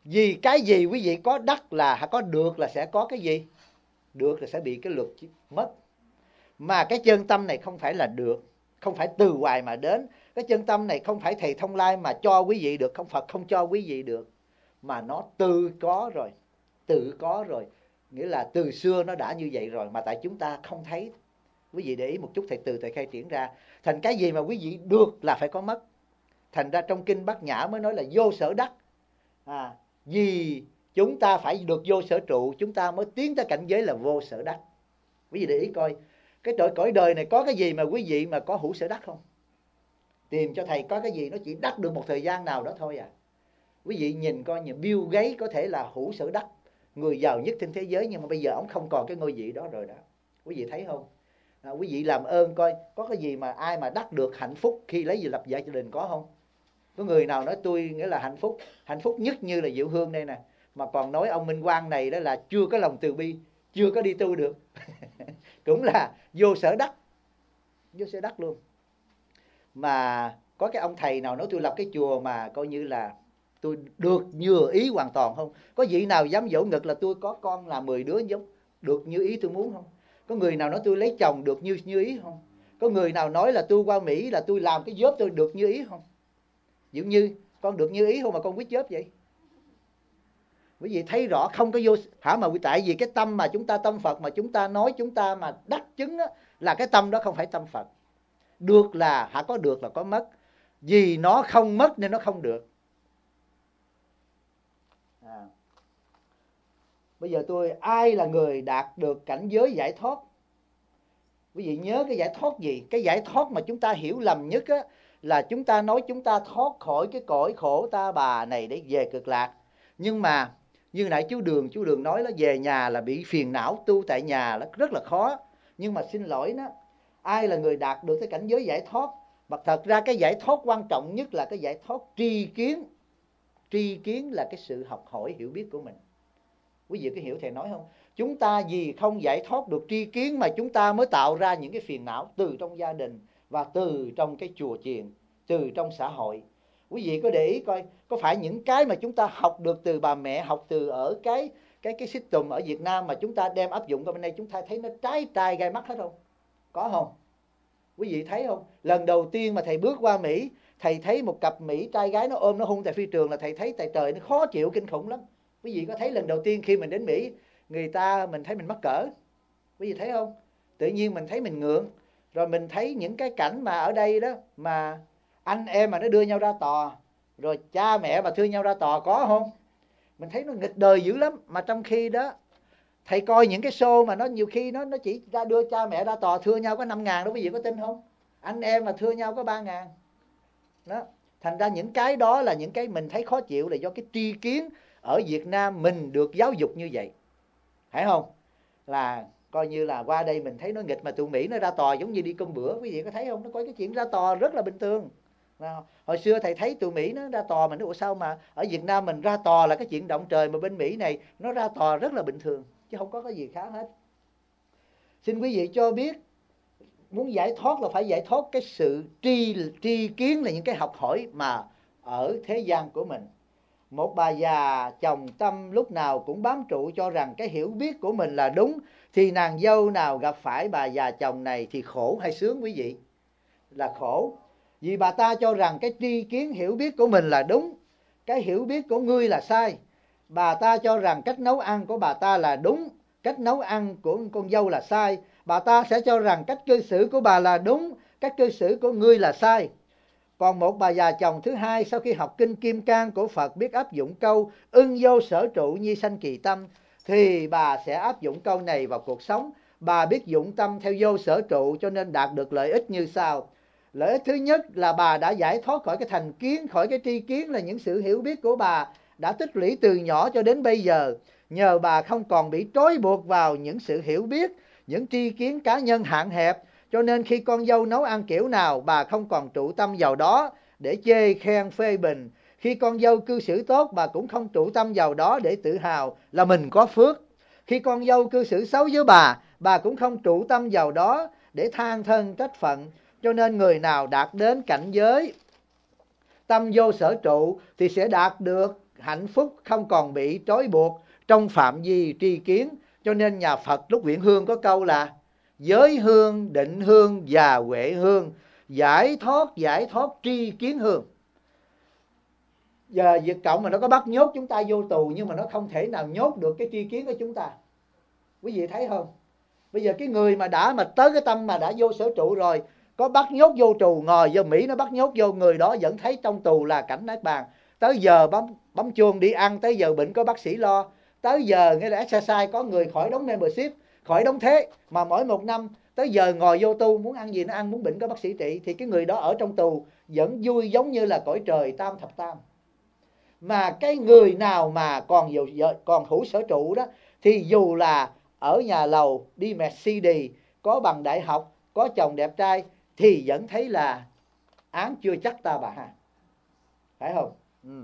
Vì cái gì quý vị có đắc là có được là sẽ có cái gì? Được là sẽ bị cái luật mất. Mà cái chân tâm này không phải là được, không phải từ ngoài mà đến. Cái chân tâm này không phải thầy Thông Lai mà cho quý vị được, không, Phật không cho quý vị được, mà nó tự có rồi. Tự có rồi, nghĩa là từ xưa nó đã như vậy rồi, mà tại chúng ta không thấy. Quý vị để ý một chút, thầy khai triển ra. Thành cái gì mà quý vị được là phải có mất. Thành ra trong kinh Bát Nhã mới nói là vô sở đắc. Vì chúng ta phải được vô sở trụ, chúng ta mới tiến tới cảnh giới là vô sở đắc. Quý vị để ý coi, cái cõi đời này có cái gì mà quý vị mà có hữu sở đắc không? Tìm cho thầy có cái gì nó chỉ đắc được một thời gian nào đó thôi à. Quý vị nhìn coi, như Bill Gates có thể là hữu sở đắc, người giàu nhất trên thế giới, nhưng mà bây giờ ông không còn cái ngôi vị đó rồi đó. Quý vị thấy không? Quý vị làm ơn coi, có cái gì mà ai mà đắc được hạnh phúc khi lấy gì lập gia đình có không? Có người nào nói tôi nghĩa là hạnh phúc nhất như là Diệu Hương đây nè, mà còn nói ông Minh Quang này đó là chưa có lòng từ bi, chưa có đi tu được. Cũng là vô sở đắc, vô sở đắc luôn. Mà có cái ông thầy nào nói tôi lập cái chùa mà coi như là tôi được như ý hoàn toàn không? Có vị nào dám dỗ ngực là tôi có con là 10 đứa giống được như ý tôi muốn không? Có người nào nói tôi lấy chồng được như ý không? Có người nào nói là tôi qua Mỹ là tôi làm cái job tôi được như ý không? Dường như con được như ý không mà con quyết job vậy? Quý vị thấy rõ không có vô hả? Mà tại vì cái tâm mà chúng ta tâm Phật mà chúng ta nói chúng ta mà đắc chứng á, là cái tâm đó không phải tâm Phật. Được là hả, có được là có mất. Vì nó không mất nên nó không được. Bây giờ ai là người đạt được cảnh giới giải thoát? Quý vị nhớ cái giải thoát gì? Cái giải thoát mà chúng ta hiểu lầm nhất á, là chúng ta nói chúng ta thoát khỏi cái cõi khổ ta bà này để về cực lạc. Nhưng mà như nãy chú Đường nói là về nhà là bị phiền não, tu tại nhà là rất là khó. Nhưng mà xin lỗi đó, ai là người đạt được cái cảnh giới giải thoát? Mà thật ra cái giải thoát quan trọng nhất là cái giải thoát tri kiến. Tri kiến là cái sự học hỏi hiểu biết của mình. Quý vị có hiểu thầy nói không? Chúng ta vì không giải thoát được tri kiến mà chúng ta mới tạo ra những cái phiền não từ trong gia đình và từ trong cái chùa chiền, từ trong xã hội. Quý vị có để ý coi, có phải những cái mà chúng ta học được từ bà mẹ, học từ ở cái system ở Việt Nam mà chúng ta đem áp dụng qua bên đây, chúng ta thấy nó trái tai gai mắt hết không? Có không? Quý vị thấy không? Lần đầu tiên mà thầy bước qua Mỹ, thầy thấy một cặp Mỹ trai gái nó ôm nó hôn tại phi trường là thầy thấy tại trời nó khó chịu kinh khủng lắm. Quý vị có thấy lần đầu tiên khi mình đến Mỹ, mình thấy mình mắc cỡ? Quý vị thấy không? Tự nhiên mình thấy mình ngượng. Rồi mình thấy những cái cảnh mà ở đây đó, mà anh em mà nó đưa nhau ra tòa, rồi cha mẹ mà thương nhau ra tòa, có không? Mình thấy nó nghịch đời dữ lắm. Mà trong khi đó thầy coi những cái show mà nó nhiều khi nó chỉ ra đưa cha mẹ ra tòa thưa nhau có 5.000 đó, quý vị có tin không? Anh em mà thưa nhau có 3.000 đó. Thành ra những cái đó là những cái mình thấy khó chịu, là do cái tri kiến ở Việt Nam mình được giáo dục như vậy, phải không? Là coi như là qua đây mình thấy nó nghịch, mà tụi Mỹ nó ra tòa giống như đi cơm bữa. Quý vị có thấy không? Nó có cái chuyện ra tòa rất là bình thường. Hồi xưa thầy thấy tụi Mỹ nó ra tòa, mình nói ủa sao mà ở Việt Nam mình ra tòa là cái chuyện động trời, mà bên Mỹ này nó ra tòa rất là bình thường, chứ không có cái gì khác hết. Xin quý vị cho biết, muốn giải thoát là phải giải thoát cái sự tri kiến, là những cái học hỏi mà ở thế gian của mình. Một bà già chồng tâm lúc nào cũng bám trụ cho rằng cái hiểu biết của mình là đúng, thì nàng dâu nào gặp phải bà già chồng này thì khổ hay sướng quý vị? Là khổ. Vì bà ta cho rằng cái tri kiến hiểu biết của mình là đúng, cái hiểu biết của ngươi là sai. Bà ta cho rằng cách nấu ăn của bà ta là đúng, cách nấu ăn của con dâu là sai. Bà ta sẽ cho rằng cách cư xử của bà là đúng, cách cư xử của ngươi là sai. Còn một bà già chồng thứ hai, sau khi học kinh Kim Cang của Phật, biết áp dụng câu ưng vô sở trụ nhi sanh kỳ tâm, thì bà sẽ áp dụng câu này vào cuộc sống. Bà biết dụng tâm theo vô sở trụ, cho nên đạt được lợi ích như sau. Lợi ích thứ nhất là bà đã giải thoát khỏi cái thành kiến, khỏi cái tri kiến, là những sự hiểu biết của bà đã tích lũy từ nhỏ cho đến bây giờ. Nhờ bà không còn bị trói buộc vào những sự hiểu biết, những tri kiến cá nhân hạn hẹp, cho nên khi con dâu nấu ăn kiểu nào, bà không còn trụ tâm vào đó để chê khen phê bình. Khi con dâu cư xử tốt, bà cũng không trụ tâm vào đó để tự hào là mình có phước. Khi con dâu cư xử xấu với bà cũng không trụ tâm vào đó để than thân trách phận. Cho nên người nào đạt đến cảnh giới tâm vô sở trụ thì sẽ đạt được hạnh phúc không còn bị trói buộc trong phạm vi tri kiến. Cho nên nhà Phật lúc nguyện hương có câu là giới hương, định hương và huệ hương, giải thoát tri kiến hương. Giờ Việt Cộng mà nó có bắt nhốt chúng ta vô tù, nhưng mà nó không thể nào nhốt được cái tri kiến của chúng ta. Quý vị thấy không? Bây giờ cái người mà đã tới cái tâm mà đã vô sở trụ rồi, có bắt nhốt vô tù, ngồi vô Mỹ nó bắt nhốt vô, người đó vẫn thấy trong tù là cảnh nát bàn. Tới giờ bấm chuông đi ăn, tới giờ bệnh có bác sĩ lo, tới giờ nghĩa là exercise có người khỏi đóng membership, khỏi đóng thế, mà mỗi một năm tới giờ ngồi vô tu, muốn ăn gì nó ăn, muốn bệnh có bác sĩ trị. Thì cái người đó ở trong tù vẫn vui giống như là cõi trời tam thập tam. Mà cái người nào mà còn hữu sở trụ đó, thì dù là ở nhà lầu, đi Mercedes, có bằng đại học, có chồng đẹp trai, thì vẫn thấy là án chưa chắc ta bà ha. Phải không?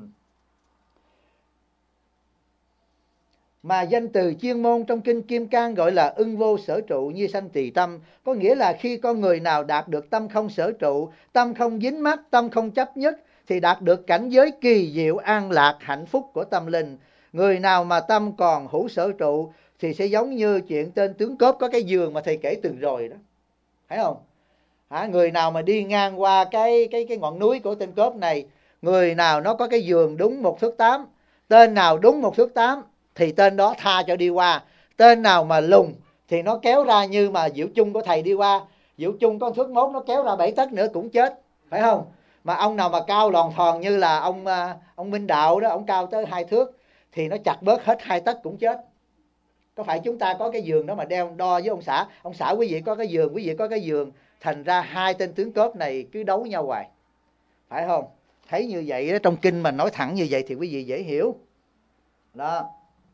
Mà danh từ chuyên môn trong kinh Kim Cang gọi là ưng vô sở trụ như sanh tỳ tâm. Có nghĩa là khi con người nào đạt được tâm không sở trụ, tâm không dính mắc, tâm không chấp nhất, thì đạt được cảnh giới kỳ diệu an lạc hạnh phúc của tâm linh. Người nào mà tâm còn hữu sở trụ thì sẽ giống như chuyện tên tướng cốp có cái giường mà thầy kể từng rồi đó. Thấy không? Người nào mà đi ngang qua cái ngọn núi của tên cốp này, người nào nó có cái giường đúng 1,8 thước, tên nào đúng 1,8 thước thì tên đó tha cho đi qua. Tên nào mà lùn thì nó kéo ra, như mà Diệu Chung của thầy đi qua, Diệu Chung có 1,1 thước, nó kéo ra 7 tấc nữa cũng chết. Phải không? Mà ông nào mà cao lòn thòn như là ông Minh Đạo đó, ông cao tới 2 thước thì nó chặt bớt hết 2 tấc cũng chết. Có phải chúng ta có cái giường đó mà đo với ông xã quý vị có cái giường, quý vị có cái giường, thành ra hai tên tướng cốp này cứ đấu nhau hoài. Phải không? Thấy như vậy đó, trong kinh mà nói thẳng như vậy thì quý vị dễ hiểu. Đó.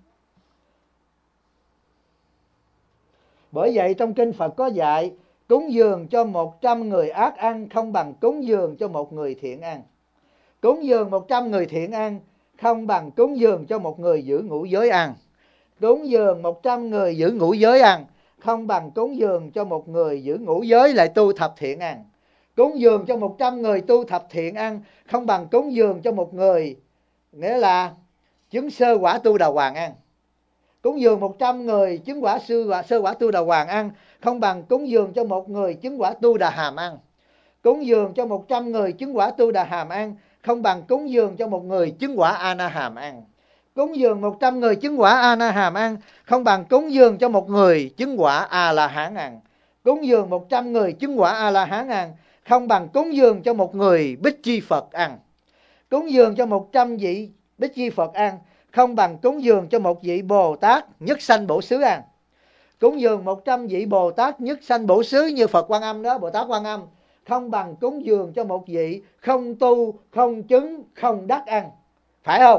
Bởi vậy trong kinh Phật có dạy, cúng dường cho 100 người ác ăn không bằng cúng dường cho một người thiện ăn. Cúng dường 100 người thiện ăn không bằng cúng dường cho một người giữ ngũ giới ăn. Cúng dường 100 người giữ ngũ giới ăn không bằng cúng dường cho một người giữ ngũ giới lại tu thập thiện ăn. Cúng dường cho 100 người tu thập thiện ăn không bằng cúng dường cho một người, nghĩa là chứng sơ quả tu đà hoàng ăn. Cúng dường 100 người chứng quả sơ quả tu đà hoàng ăn không bằng cúng dường cho một người chứng quả tu đà hàm ăn. Cúng dường cho 100 người chứng quả tu đà hàm ăn không bằng cúng dường cho một người chứng quả a na hàm ăn. Cúng dường 100 người chứng quả a na hàm ăn không bằng cúng dường cho một người chứng quả a la hán ăn. Cúng dường 100 người chứng quả a la hán ăn không bằng cúng dường cho một người bích chi Phật ăn. Cúng dường cho 100 vị bích chi Phật ăn không bằng cúng dường cho một vị Bồ Tát nhất sanh bổ xứ ăn. Cúng dường 100 vị Bồ Tát nhất sanh bổ xứ như Phật Quan Âm đó, Bồ Tát Quan Âm, không bằng cúng dường cho một vị không tu, không chứng, không đắc ăn. Phải không?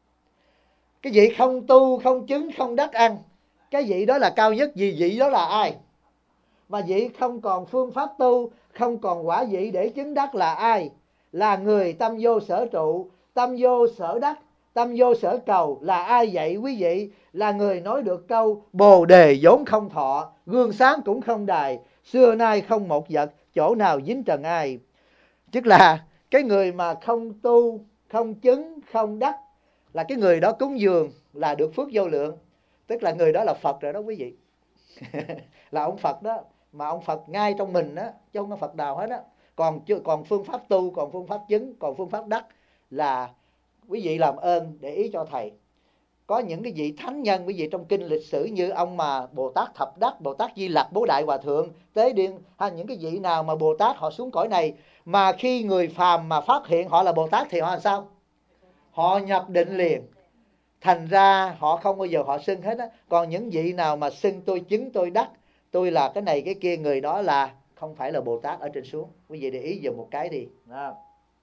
Cái vị không tu, không chứng, không đắc ăn, cái vị đó là cao nhất. Vì vị đó là ai? Mà vị không còn phương pháp tu, không còn quả vị để chứng đắc là ai? Là người tâm vô sở trụ, tâm vô sở đắc, tâm vô sở cầu. Là ai vậy quý vị? Là người nói được câu Bồ đề vốn không thọ, gương sáng cũng không đài, xưa nay không một vật, chỗ nào dính trần ai. Tức là cái người mà không tu, không chứng, không đắc, là cái người đó cúng dường là được phước vô lượng. Tức là người đó là Phật rồi đó quý vị. Là ông Phật đó. Mà ông Phật ngay trong mình đó, chứ không có Phật nào hết á. Còn phương pháp tu, còn phương pháp chứng, còn phương pháp đắc là quý vị làm ơn để ý cho thầy. Có những cái vị thánh nhân quý vị trong kinh lịch sử như ông mà Bồ Tát Thập Đắc, Bồ Tát Di Lặc, Bố Đại Hòa Thượng, Tế Điên, hay những cái vị nào mà Bồ Tát họ xuống cõi này, mà khi người phàm mà phát hiện họ là Bồ Tát thì họ làm sao? Họ nhập định liền. Thành ra họ không bao giờ họ xưng hết á. Còn những vị nào mà xưng tôi chứng, tôi đắc, tôi là cái này cái kia, người đó là không phải là Bồ Tát ở trên xuống. Quý vị để ý dùm một cái đi đó.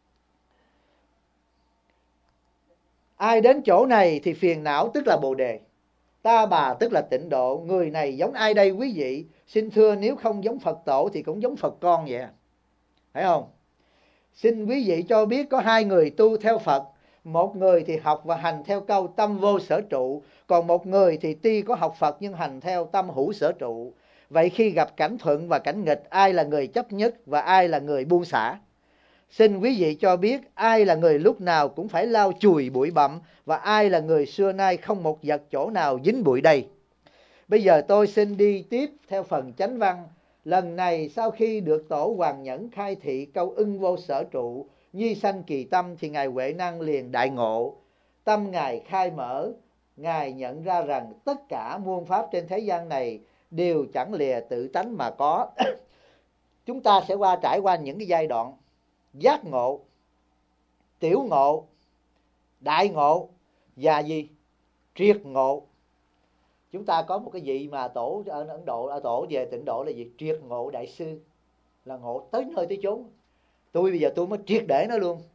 Ai đến chỗ này thì phiền não tức là Bồ đề, ta bà tức là tịnh độ. Người này giống ai đây quý vị? Xin thưa, nếu không giống Phật tổ thì cũng giống Phật con vậy. Thấy không? Xin quý vị cho biết có hai người tu theo Phật. Một người thì học và hành theo câu tâm vô sở trụ, còn một người thì tuy có học Phật nhưng hành theo tâm hữu sở trụ. Vậy khi gặp cảnh thuận và cảnh nghịch, ai là người chấp nhất và ai là người buông xả? Xin quý vị cho biết ai là người lúc nào cũng phải lau chùi bụi bặm, và ai là người xưa nay không một vật chỗ nào dính bụi đây. Bây giờ tôi xin đi tiếp theo phần chánh văn. Lần này sau khi được Tổ Hoàng Nhẫn khai thị câu ưng vô sở trụ, nhi sanh kỳ tâm, thì Ngài Huệ Năng liền đại ngộ. Tâm Ngài khai mở, Ngài nhận ra rằng tất cả muôn pháp trên thế gian này đều chẳng lìa tự tánh mà có. Chúng ta sẽ trải qua những cái giai đoạn giác ngộ, tiểu ngộ, đại ngộ và triệt ngộ. Chúng ta có một cái vị mà tổ ở Ấn Độ, tổ về Tịnh Độ là gì? Triệt ngộ đại sư, là ngộ tới nơi tới chốn. Tôi bây giờ tôi mới triệt để nó luôn.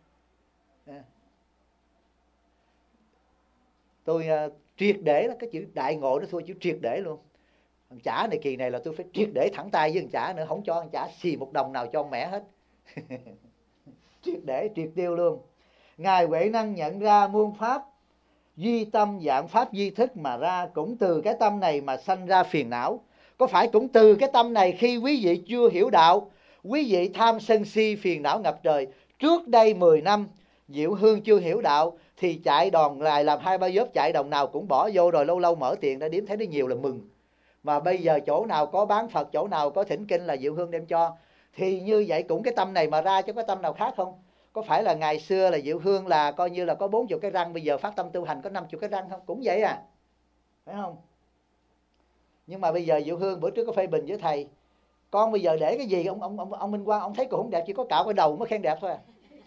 Tôi triệt để là cái chữ đại ngộ đó thôi, chữ triệt để luôn. Thằng chả này kỳ này là tôi phải triệt để thẳng tay với thằng chả nữa, không cho thằng chả xì một đồng nào cho ông mẹ hết. Triệt để, triệt tiêu luôn. Ngài Huệ Năng nhận ra muôn pháp duy tâm dạng pháp duy thức mà ra, cũng từ cái tâm này mà sanh ra phiền não. Có phải cũng từ cái tâm này khi quý vị chưa hiểu đạo, quý vị tham sân si phiền não ngập trời. Trước đây 10 năm Diệu Hương chưa hiểu đạo thì chạy đòn lại làm 2-3 vớp chạy đồng nào cũng bỏ vô, rồi lâu lâu mở tiền ra đếm thấy nó nhiều là mừng. Mà bây giờ chỗ nào có bán Phật, chỗ nào có thỉnh kinh là Diệu Hương đem cho. Thì như vậy cũng cái tâm này mà ra, chứ có tâm nào khác không? Có phải là ngày xưa là Diệu Hương là coi như là có 40 cái răng, bây giờ phát tâm tu hành có 50 cái răng không? Cũng vậy à, phải không? Nhưng mà bây giờ Diệu Hương bữa trước có phê bình với thầy, con bây giờ để cái gì ông Minh Quang ông thấy cô không đẹp, chỉ có cạo cái đầu mới khen đẹp thôi à.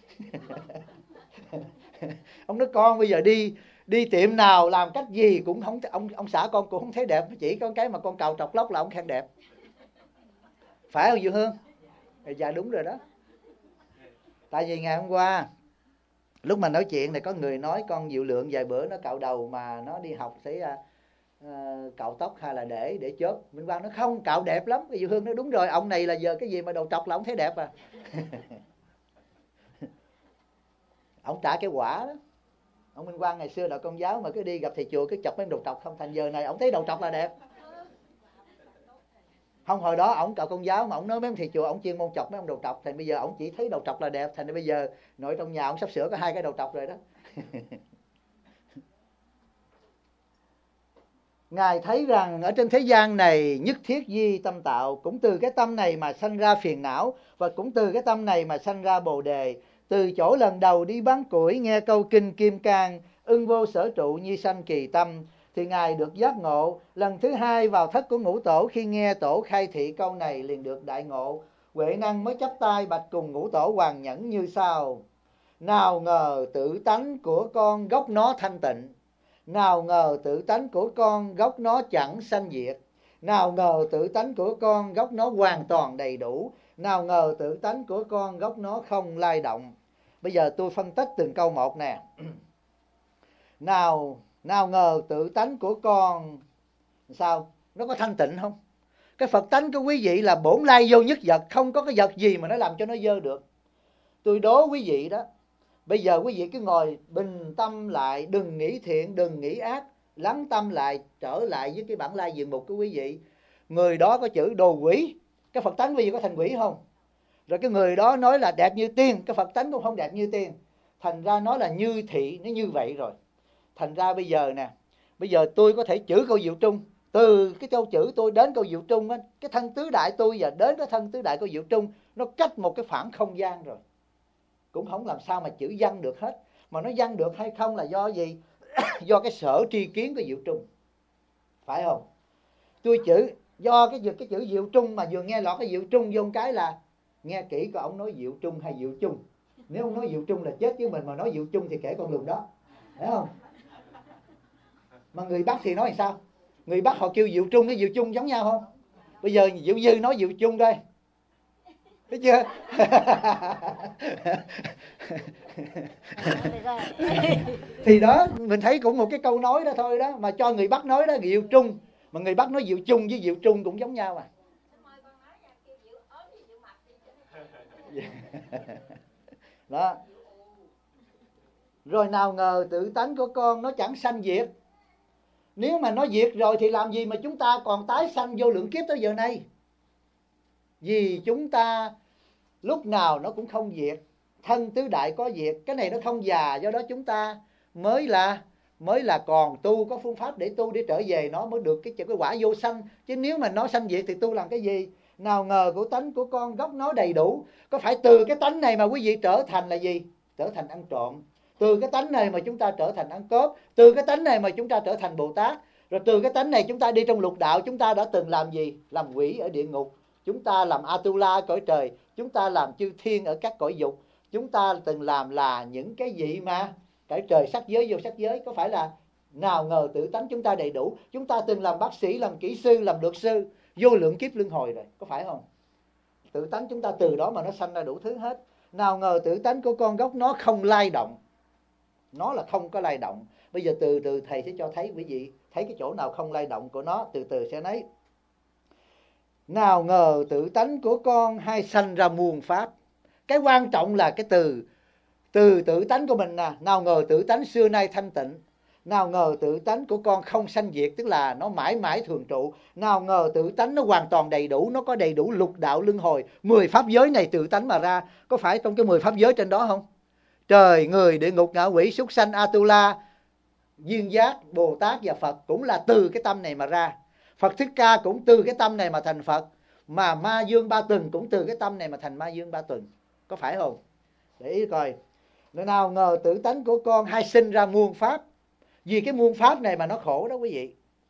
Ông nói con bây giờ đi tiệm nào làm cách gì cũng không, ông xã con cũng không thấy đẹp, chỉ có cái mà con cạo trọc lóc là ông khen đẹp. Phải không Diệu Hương? Dạ đúng rồi đó. Tại vì ngày hôm qua lúc mà nói chuyện này có người nói con Diệu Lượng vài bữa nó cạo đầu mà nó đi học thấy cạo tóc hay là để chớp. Minh Quang nó không, cạo đẹp lắm. Diệu Hương nói đúng rồi, ông này là giờ cái gì mà đầu trọc là ông thấy đẹp à. Ông trả cái quả đó. Ông Minh Quang ngày xưa là con giáo mà cứ đi gặp thầy chùa cứ chọc mấy đầu trọc không, thành giờ này ông thấy đầu trọc là đẹp. Không, hồi đó ổng cạo công giáo mà ổng nói mấy ông thầy chùa ổng chuyên môn chọc mấy ông đầu trọc, thành bây giờ ổng chỉ thấy đầu trọc là đẹp, thành bây giờ nội trong nhà ổng sắp sửa có 2 cái đầu trọc rồi đó. Ngài thấy rằng ở trên thế gian này nhất thiết duy tâm tạo, cũng từ cái tâm này mà sanh ra phiền não, và cũng từ cái tâm này mà sanh ra bồ đề. Từ chỗ lần đầu đi bán củi nghe câu kinh Kim Cang ưng vô sở trụ nhi sanh kỳ tâm, thì Ngài được giác ngộ. Lần thứ hai vào thất của Ngũ Tổ, khi nghe Tổ khai thị câu này liền được đại ngộ. Huệ Năng mới chắp tay bạch cùng Ngũ Tổ Hoàng Nhẫn như sau: nào ngờ tự tánh của con gốc nó thanh tịnh, nào ngờ tự tánh của con gốc nó chẳng sanh diệt, nào ngờ tự tánh của con gốc nó hoàn toàn đầy đủ, nào ngờ tự tánh của con gốc nó không lay động. Bây giờ tôi phân tích từng câu một nè. Nào ngờ tự tánh của con sao? Nó có thanh tịnh không? Cái Phật tánh của quý vị là bổn lai vô nhất vật, không có cái vật gì mà nó làm cho nó dơ được. Tôi đố quý vị đó, bây giờ quý vị cứ ngồi bình tâm lại, đừng nghĩ thiện, đừng nghĩ ác, lắng tâm lại, trở lại với cái bản lai diện mục của quý vị. Người đó có chữ đồ quỷ, cái Phật tánh quý vị có thành quỷ không? Rồi cái người đó nói là đẹp như tiên, cái Phật tánh cũng không đẹp như tiên. Thành ra nó là như thị, nó như vậy rồi. Thành ra bây giờ nè, bây giờ tôi có thể chữ câu Diệu Trung, từ cái câu chữ tôi đến câu Diệu Trung á, cái thân tứ đại tôi và đến cái thân tứ đại câu Diệu Trung, nó cách một cái khoảng không gian rồi. Cũng không làm sao mà chữ văn được hết. Mà nó văn được hay không là do gì? Do cái sở tri kiến của Diệu Trung, phải không? Tôi chữ do cái chữ Diệu Trung mà vừa nghe lọt cái Diệu Trung vô cái là nghe kỹ coi ông nói Diệu Trung hay Diệu Trung. Nếu ông nói Diệu Trung là chết với mình, mà nói Diệu Trung thì kể con lùn đó, phải không? Mà người Bắc thì nói làm sao? Người Bắc họ kêu Diệu Trung với Diệu Trung giống nhau không? Bây giờ Diệu Dư nói Diệu Trung đây, thấy chưa? Thì đó, mình thấy cũng một cái câu nói đó thôi đó, mà cho người Bắc nói đó Diệu Trung, mà người Bắc nói Diệu Trung với Diệu Trung cũng giống nhau à. Đó. Rồi nào ngờ tự tánh của con nó chẳng sanh diệt. Nếu mà nó diệt rồi thì làm gì mà chúng ta còn tái sanh vô lượng kiếp tới giờ này? Vì chúng ta lúc nào nó cũng không diệt, thân tứ đại có diệt. Cái này nó không già, do đó chúng ta mới là còn tu, có phương pháp để tu, để trở về nó mới được cái quả vô sanh. Chứ nếu mà nó sanh diệt thì tu làm cái gì? Nào ngờ của tánh của con gốc nó đầy đủ. Có phải từ cái tánh này mà quý vị trở thành là gì? Trở thành ăn trộm. Từ cái tánh này mà chúng ta trở thành ăn cướp. Từ cái tánh này mà chúng ta trở thành Bồ Tát. Rồi từ cái tánh này chúng ta đi trong lục đạo. Chúng ta đã từng làm gì? Làm quỷ ở địa ngục, chúng ta làm Atula ở cõi trời, chúng ta làm chư thiên ở các cõi dục, chúng ta từng làm là những cái gì mà cõi trời sắc giới vô sắc giới. Có phải là nào ngờ tự tánh chúng ta đầy đủ? Chúng ta từng làm bác sĩ, làm kỹ sư, làm luật sư, vô lượng kiếp luân hồi rồi, có phải không? Tự tánh chúng ta từ đó mà nó sanh ra đủ thứ hết. Nào ngờ tự tánh của con gốc nó không lay động, nó là không có lay động. Bây giờ từ từ thầy sẽ cho thấy quý vị thấy cái chỗ nào không lay động của nó, từ từ sẽ thấy. Nào ngờ tự tánh của con hay sanh ra muôn pháp. Cái quan trọng là cái từ tự tánh của mình nè. Nào ngờ tự tánh xưa nay thanh tịnh. Nào ngờ tự tánh của con không sanh diệt, tức là nó mãi mãi thường trụ. Nào ngờ tự tánh nó hoàn toàn đầy đủ, nó có đầy đủ lục đạo luân hồi. 10 pháp giới này tự tánh mà ra. Có phải trong cái 10 pháp giới trên đó không? Trời, người, địa ngục, ngạ quỷ, súc sanh, Atula, duyên giác, Bồ Tát và Phật cũng là từ cái tâm này mà ra. Phật Thích Ca cũng từ cái tâm này mà thành Phật. Mà Ma Dương Ba Tuần cũng từ cái tâm này mà thành Ma Dương Ba Tuần. Có phải không? Để ý coi. Nào ngờ tự tánh của con hay sinh ra muôn pháp. Vì cái muôn pháp này mà nó khổ đó quý vị.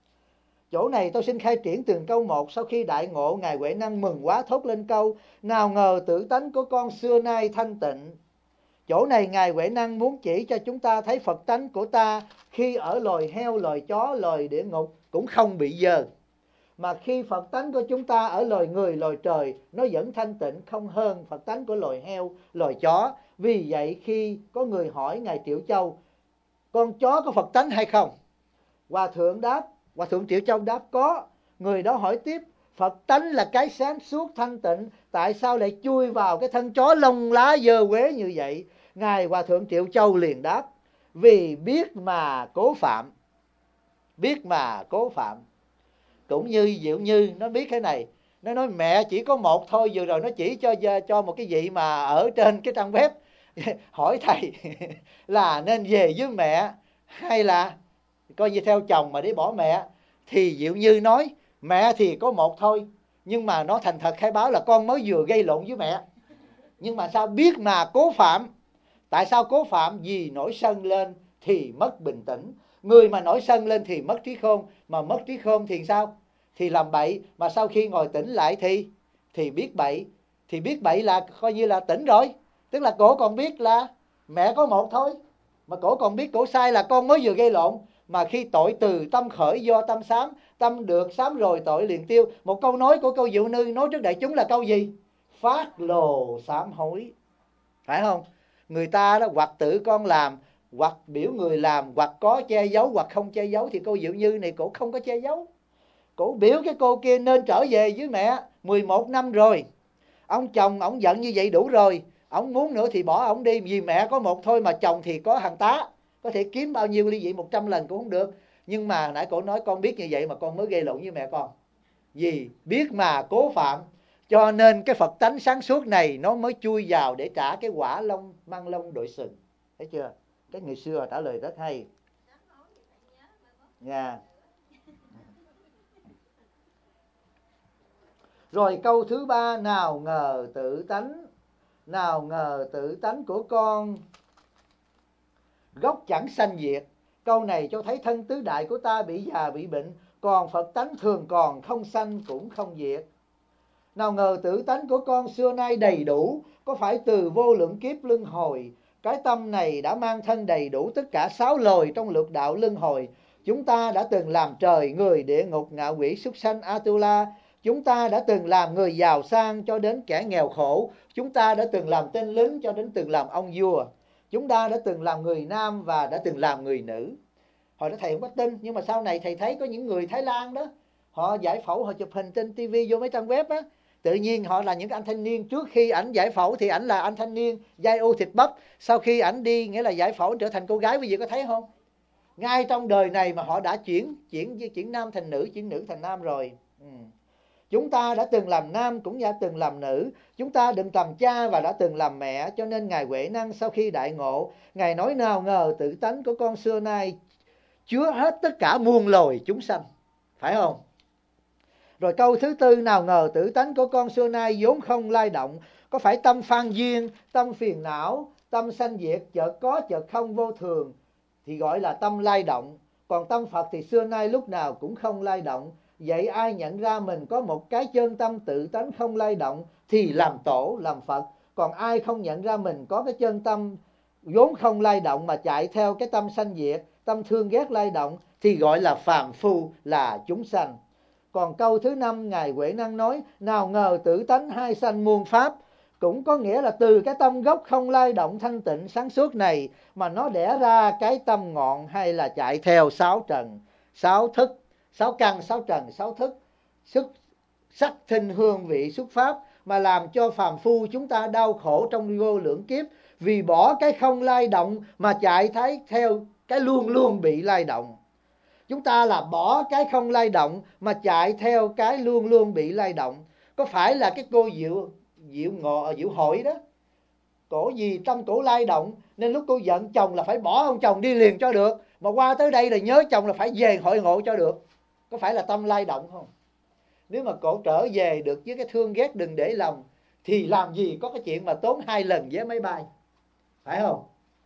Chỗ này tôi xin khai triển từng câu một. Sau khi đại ngộ, Ngài Huệ Năng mừng quá thốt lên câu: nào ngờ tự tánh của con xưa nay thanh tịnh. Chỗ này Ngài Huệ Năng muốn chỉ cho chúng ta thấy Phật tánh của ta khi ở loài heo, loài chó, loài địa ngục cũng không bị dơ. Mà khi Phật tánh của chúng ta ở loài người, loài trời, nó vẫn thanh tịnh, không hơn Phật tánh của loài heo, loài chó. Vì vậy khi có người hỏi Ngài Triệu Châu: con chó có Phật tánh hay không? Hòa thượng Triệu Châu đáp có. Người đó hỏi tiếp: Phật tánh là cái sáng suốt thanh tịnh, tại sao lại chui vào cái thân chó lông lá dơ quế như vậy? Ngài Hòa thượng Triệu Châu liền đáp: vì biết mà cố phạm. Biết mà cố phạm. Cũng như Diệu Như nó biết cái này. Nó nói mẹ chỉ có một thôi. Vừa rồi nó chỉ cho một cái vị mà ở trên cái trang web hỏi thầy là nên về với mẹ hay là coi như theo chồng mà để bỏ mẹ. Thì Diệu Như nói mẹ thì có một thôi, nhưng mà nó thành thật khai báo là con mới vừa gây lộn với mẹ. Nhưng mà sao? Biết mà cố phạm. Tại sao cố phạm? Vì nổi sân lên thì mất bình tĩnh. Người mà nổi sân lên thì mất trí khôn. Mà mất trí khôn thì sao? Thì làm bậy. Mà sau khi ngồi tỉnh lại thì biết bậy. Thì biết bậy là coi như là tỉnh rồi. Tức là cổ còn biết là mẹ có một thôi, mà cổ còn biết cổ sai là con mới vừa gây lộn. Mà khi tội từ tâm khởi do tâm sám, tâm được sám rồi tội liền tiêu. Một câu nói của câu Diệu Như nói trước đại chúng là câu gì? Phát lồ sám hối. Phải không? Người ta đó hoặc tự con làm, hoặc biểu người làm, hoặc có che giấu, hoặc không che giấu. Thì cô Diệu Như này cổ không có che giấu. Cổ biểu cái cô kia nên trở về với mẹ. 11 năm rồi, ông chồng ổng giận như vậy đủ rồi. Ổng muốn nữa thì bỏ ổng đi. Vì mẹ có một thôi mà chồng thì có hàng tá, có thể kiếm bao nhiêu ly dị 100 lần cũng không được. Nhưng mà nãy cổ nói con biết như vậy mà con mới gây lộn với mẹ con. Vì biết mà cố phạm, cho nên cái Phật tánh sáng suốt này nó mới chui vào để trả cái quả lông mang lông đội sừng. Thấy chưa? Cái người xưa trả lời rất hay nha. Rồi câu thứ ba: nào ngờ tự tánh của con gốc chẳng sanh diệt. Câu này cho thấy thân tứ đại của ta bị già bị bệnh, còn Phật tánh thường còn, không sanh cũng không diệt. Nào ngờ tự tánh của con xưa nay đầy đủ. Có phải từ vô lượng kiếp luân hồi, cái tâm này đã mang thân đầy đủ tất cả 6 loài trong lục đạo luân hồi. Chúng ta đã từng làm trời, người, địa ngục, ngạ quỷ, súc sanh, Atula. Chúng ta đã từng làm người giàu sang cho đến kẻ nghèo khổ. Chúng ta đã từng làm tên lính cho đến từng làm ông vua. Chúng ta đã từng làm người nam và đã từng làm người nữ. Hồi đó thầy không có tin, nhưng mà sau này thầy thấy có những người Thái Lan đó, họ giải phẫu, họ chụp hình trên tivi vô mấy trang web á. Tự nhiên họ là những anh thanh niên. Trước khi ảnh giải phẫu thì ảnh là anh thanh niên dai ô thịt bắp. Sau khi ảnh đi nghĩa là giải phẫu trở thành cô gái. Quý vị có thấy không? Ngay trong đời này mà họ đã chuyển nam thành nữ, chuyển nữ thành nam rồi. Chúng ta đã từng làm nam cũng đã từng làm nữ, chúng ta đừng làm cha và đã từng làm mẹ. Cho nên Ngài Huệ Năng sau khi đại ngộ, Ngài nói nào ngờ tự tánh của con xưa nay chứa hết tất cả muôn loài chúng sanh, phải không? Rồi câu thứ tư, nào ngờ tự tánh của con xưa nay vốn không lay động. Có phải tâm phan duyên, tâm phiền não, tâm sanh diệt, chợt có chợt không vô thường thì gọi là tâm lay động. Còn tâm Phật thì xưa nay lúc nào cũng không lay động. Vậy ai nhận ra mình có một cái chân tâm tự tánh không lay động thì làm tổ, làm Phật. Còn ai không nhận ra mình có cái chân tâm vốn không lay động mà chạy theo cái tâm sanh diệt, tâm thương ghét lay động thì gọi là phàm phu, là chúng sanh. Còn câu thứ năm, Ngài Huệ Năng nói nào ngờ tử tánh hai sanh muôn pháp, cũng có nghĩa là từ cái tâm gốc không lay động thanh tịnh sáng suốt này mà nó đẻ ra cái tâm ngọn, hay là chạy theo sáu trần, sáu thức, sáu căn, sáu trần, sáu thức, sắc thinh hương vị xuất pháp, mà làm cho phàm phu chúng ta đau khổ trong vô lượng kiếp, vì bỏ cái không lay động mà chạy theo cái luôn luôn bị lay động. Chúng ta là bỏ cái không lay động mà chạy theo cái luôn luôn bị lay động. Có phải là cái cô Diệu Hội đó, cổ gì tâm cổ lay động, nên lúc cô giận chồng là phải bỏ ông chồng đi liền cho được, mà qua tới đây là nhớ chồng là phải về hội ngộ cho được. Có phải là tâm lay động không? Nếu mà cổ trở về được với cái thương ghét đừng để lòng thì làm gì có cái chuyện mà tốn 2 lần vé máy bay, phải không?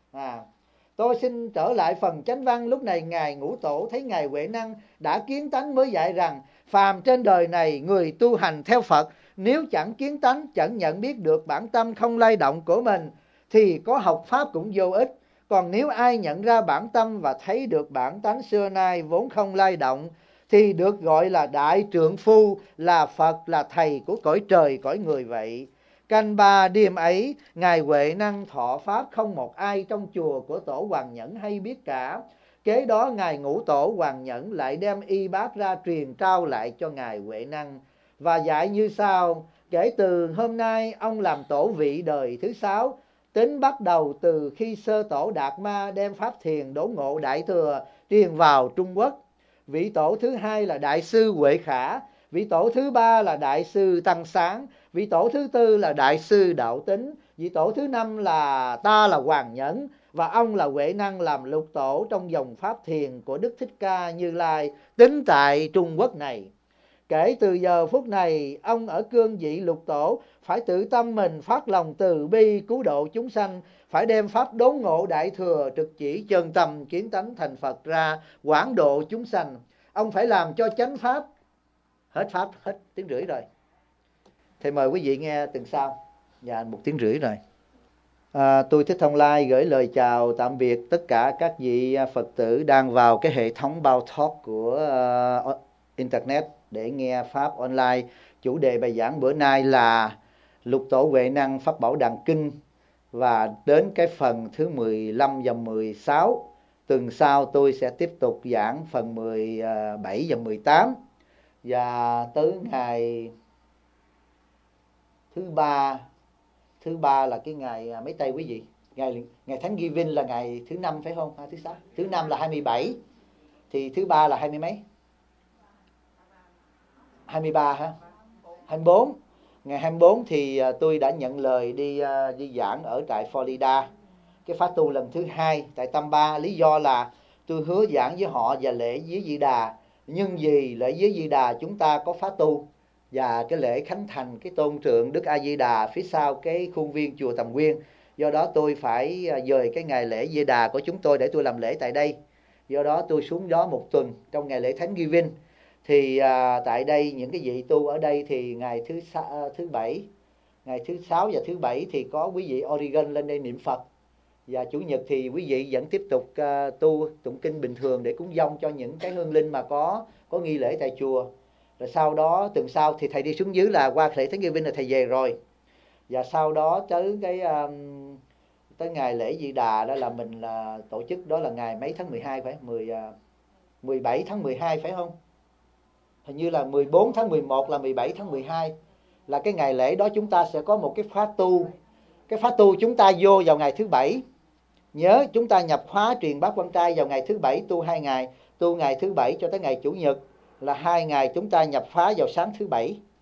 Tôi xin trở lại phần chánh văn. Lúc này Ngài Ngũ Tổ thấy Ngài Huệ Năng đã kiến tánh mới dạy rằng phàm trên đời này người tu hành theo Phật, nếu chẳng kiến tánh, chẳng nhận biết được bản tâm không lay động của mình thì có học pháp cũng vô ích. Còn nếu ai nhận ra bản tâm và thấy được bản tánh xưa nay vốn không lay động thì được gọi là đại trượng phu, là Phật, là thầy của cõi trời cõi người vậy. Canh ba đêm ấy, Ngài Huệ Năng thọ pháp không một ai trong chùa của Tổ Hoàng Nhẫn hay biết cả. Kế đó Ngài Ngũ Tổ Hoàng Nhẫn lại đem y bát ra truyền trao lại cho Ngài Huệ Năng và dạy như sau: kể từ hôm nay ông làm tổ vị đời thứ 6, tính bắt đầu từ khi sơ tổ Đạt Ma đem pháp thiền đốn ngộ đại thừa truyền vào Trung Quốc. Vị tổ thứ 2 là Đại sư Huệ Khả, vị tổ thứ 3 là Đại sư Tăng Sáng, vị tổ thứ 4 là Đại sư Đạo Tính, vị tổ thứ 5 là ta là Hoàng Nhẫn, và ông là Huệ Năng làm lục tổ trong dòng pháp thiền của Đức Thích Ca Như Lai tính tại Trung Quốc này. Kể từ giờ phút này, ông ở cương vị lục tổ phải tự tâm mình phát lòng từ bi cứu độ chúng sanh, phải đem pháp đốn ngộ đại thừa trực chỉ chân tâm kiến tánh thành Phật ra quảng độ chúng sanh. Ông phải làm cho chánh pháp. Hết tiếng rưỡi rồi. Thì mời quý vị nghe từng sau. Dạ, 1 tiếng rưỡi rồi. Tôi Thích Thông Lai gửi lời chào tạm biệt tất cả các vị Phật tử đang vào cái hệ thống Bao Talk của Internet để nghe Pháp online. Chủ đề bài giảng bữa nay là Lục Tổ Huệ Năng Pháp Bảo Đàn Kinh, và đến cái phần thứ 15 và 16. Tuần sau tôi sẽ tiếp tục giảng phần 17 và 18. Và tới ngày thứ ba là cái ngày mấy tây quý vị? Ngày Thánh Giving là ngày thứ 5 phải không? Thứ 6. Thứ 5 là 27. Thì thứ 3 là 20 mấy? 23 hả? 24. Ngày 24 thì tôi đã nhận lời đi giảng ở tại Florida, cái khóa tu lần thứ 2 tại Tampa. Lý do là tôi hứa giảng với họ và lễ với Di Đà. Nhưng vì lễ với Di Đà chúng ta có khóa tu và cái lễ khánh thành cái tôn tượng Đức A Di Đà phía sau cái khuôn viên chùa Tầm Quyên. Do đó tôi phải dời cái ngày lễ Di Đà của chúng tôi để tôi làm lễ tại đây. Do đó tôi xuống đó một tuần trong ngày lễ Thánh Giving. Thì tại đây những cái vị tu ở đây thì ngày thứ 7, ngày thứ 6 và thứ 7 thì có quý vị Oregon lên đây niệm Phật. Và Chủ nhật thì quý vị vẫn tiếp tục tu tụng kinh bình thường để cúng dông cho những cái hương linh mà có nghi lễ tại chùa. Rồi sau đó tuần sau thì thầy đi xuống dưới là qua lễ Thánh Giving là thầy về rồi. Và sau đó tới ngày lễ Di Đà đó là mình tổ chức, đó là ngày mấy tháng 12 phải? 17 tháng 12 phải không? Hình như là 14 tháng 11 là 17 tháng 12 là cái ngày lễ đó. Chúng ta sẽ có một cái khóa tu. Cái khóa tu chúng ta vô vào ngày thứ 7. Nhớ chúng ta nhập khóa truyền bát quan trai vào ngày thứ 7, tu 2 ngày. Tu ngày thứ 7 cho tới ngày Chủ nhật là 2 ngày, chúng ta nhập khóa vào sáng thứ 7.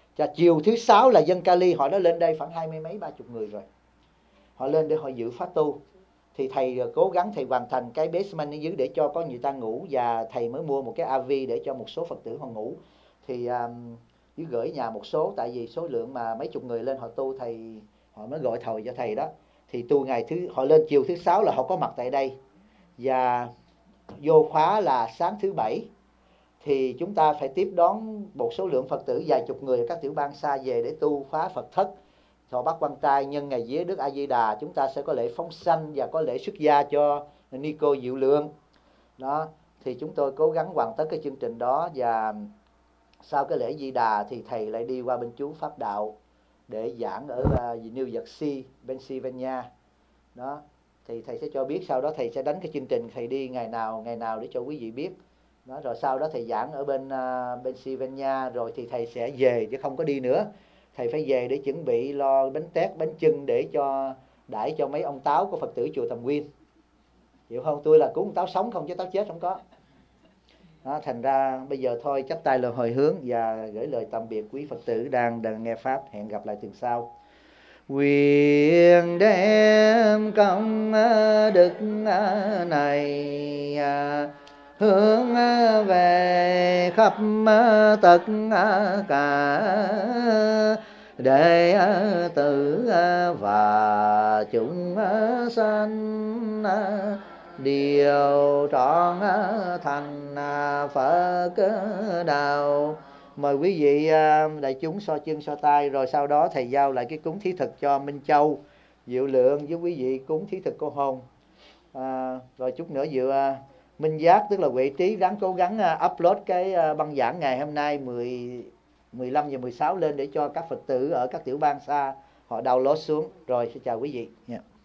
Chiều thứ Sáu là dân Cali họ đã lên đây khoảng 20 mấy 30 người rồi. Họ lên để họ dự khóa tu. Thì thầy cố gắng thầy hoàn thành cái basement ở dưới để cho có người ta ngủ, và thầy mới mua một cái AV để cho một số Phật tử họ ngủ. Thì với gửi nhà một số, tại vì số lượng mà mấy chục người lên họ tu, thầy họ mới gọi thầu cho thầy đó. Thì tu họ lên chiều thứ Sáu là họ có mặt tại đây, và vô khóa là sáng thứ Bảy. Thì chúng ta phải tiếp đón một số lượng Phật tử vài chục người ở các tiểu bang xa về để tu khóa Phật thất, thọ bát quan trai. Nhân ngày vía Đức A Di Đà, chúng ta sẽ có lễ phóng sanh và có lễ xuất gia cho Nico Diệu Lượng đó. Thì chúng tôi cố gắng hoàn tất cái chương trình đó, và sau cái lễ Di Đà thì thầy lại đi qua bên chú Pháp Đạo để giảng ở New Jersey, Pennsylvania đó. Thì thầy sẽ cho biết, sau đó thầy sẽ đánh cái chương trình thầy đi ngày nào để cho quý vị biết đó. Rồi sau đó thầy giảng ở bên Pennsylvania, rồi thì thầy sẽ về chứ không có đi nữa. Thầy phải về để chuẩn bị lo bánh tét bánh chưng để cho đãi cho mấy ông táo của Phật tử chùa Tầm Quyên, hiểu không? Tôi là cúng táo sống không chứ táo chết không có đó. Thành ra bây giờ thôi, chắp tay lời hồi hướng và gửi lời tạm biệt quý Phật tử đang nghe pháp. Hẹn gặp lại tuần sau. Nguyện đem công đức này hướng về khắp tất cả đệ tử và chúng sanh đều trọn thành Phật đạo. Mời quý vị đại chúng so chân so tay, rồi sau đó thầy giao lại cái cúng thí thực cho Minh Châu, Diệu Lượng với quý vị cúng thí thực cô hồn. Rồi chút nữa Minh Giác tức là Huệ Trí ráng cố gắng upload cái băng giảng ngày hôm nay 15 và 16 lên để cho các Phật tử ở các tiểu bang xa họ download xuống. Rồi xin chào quý vị. Yeah.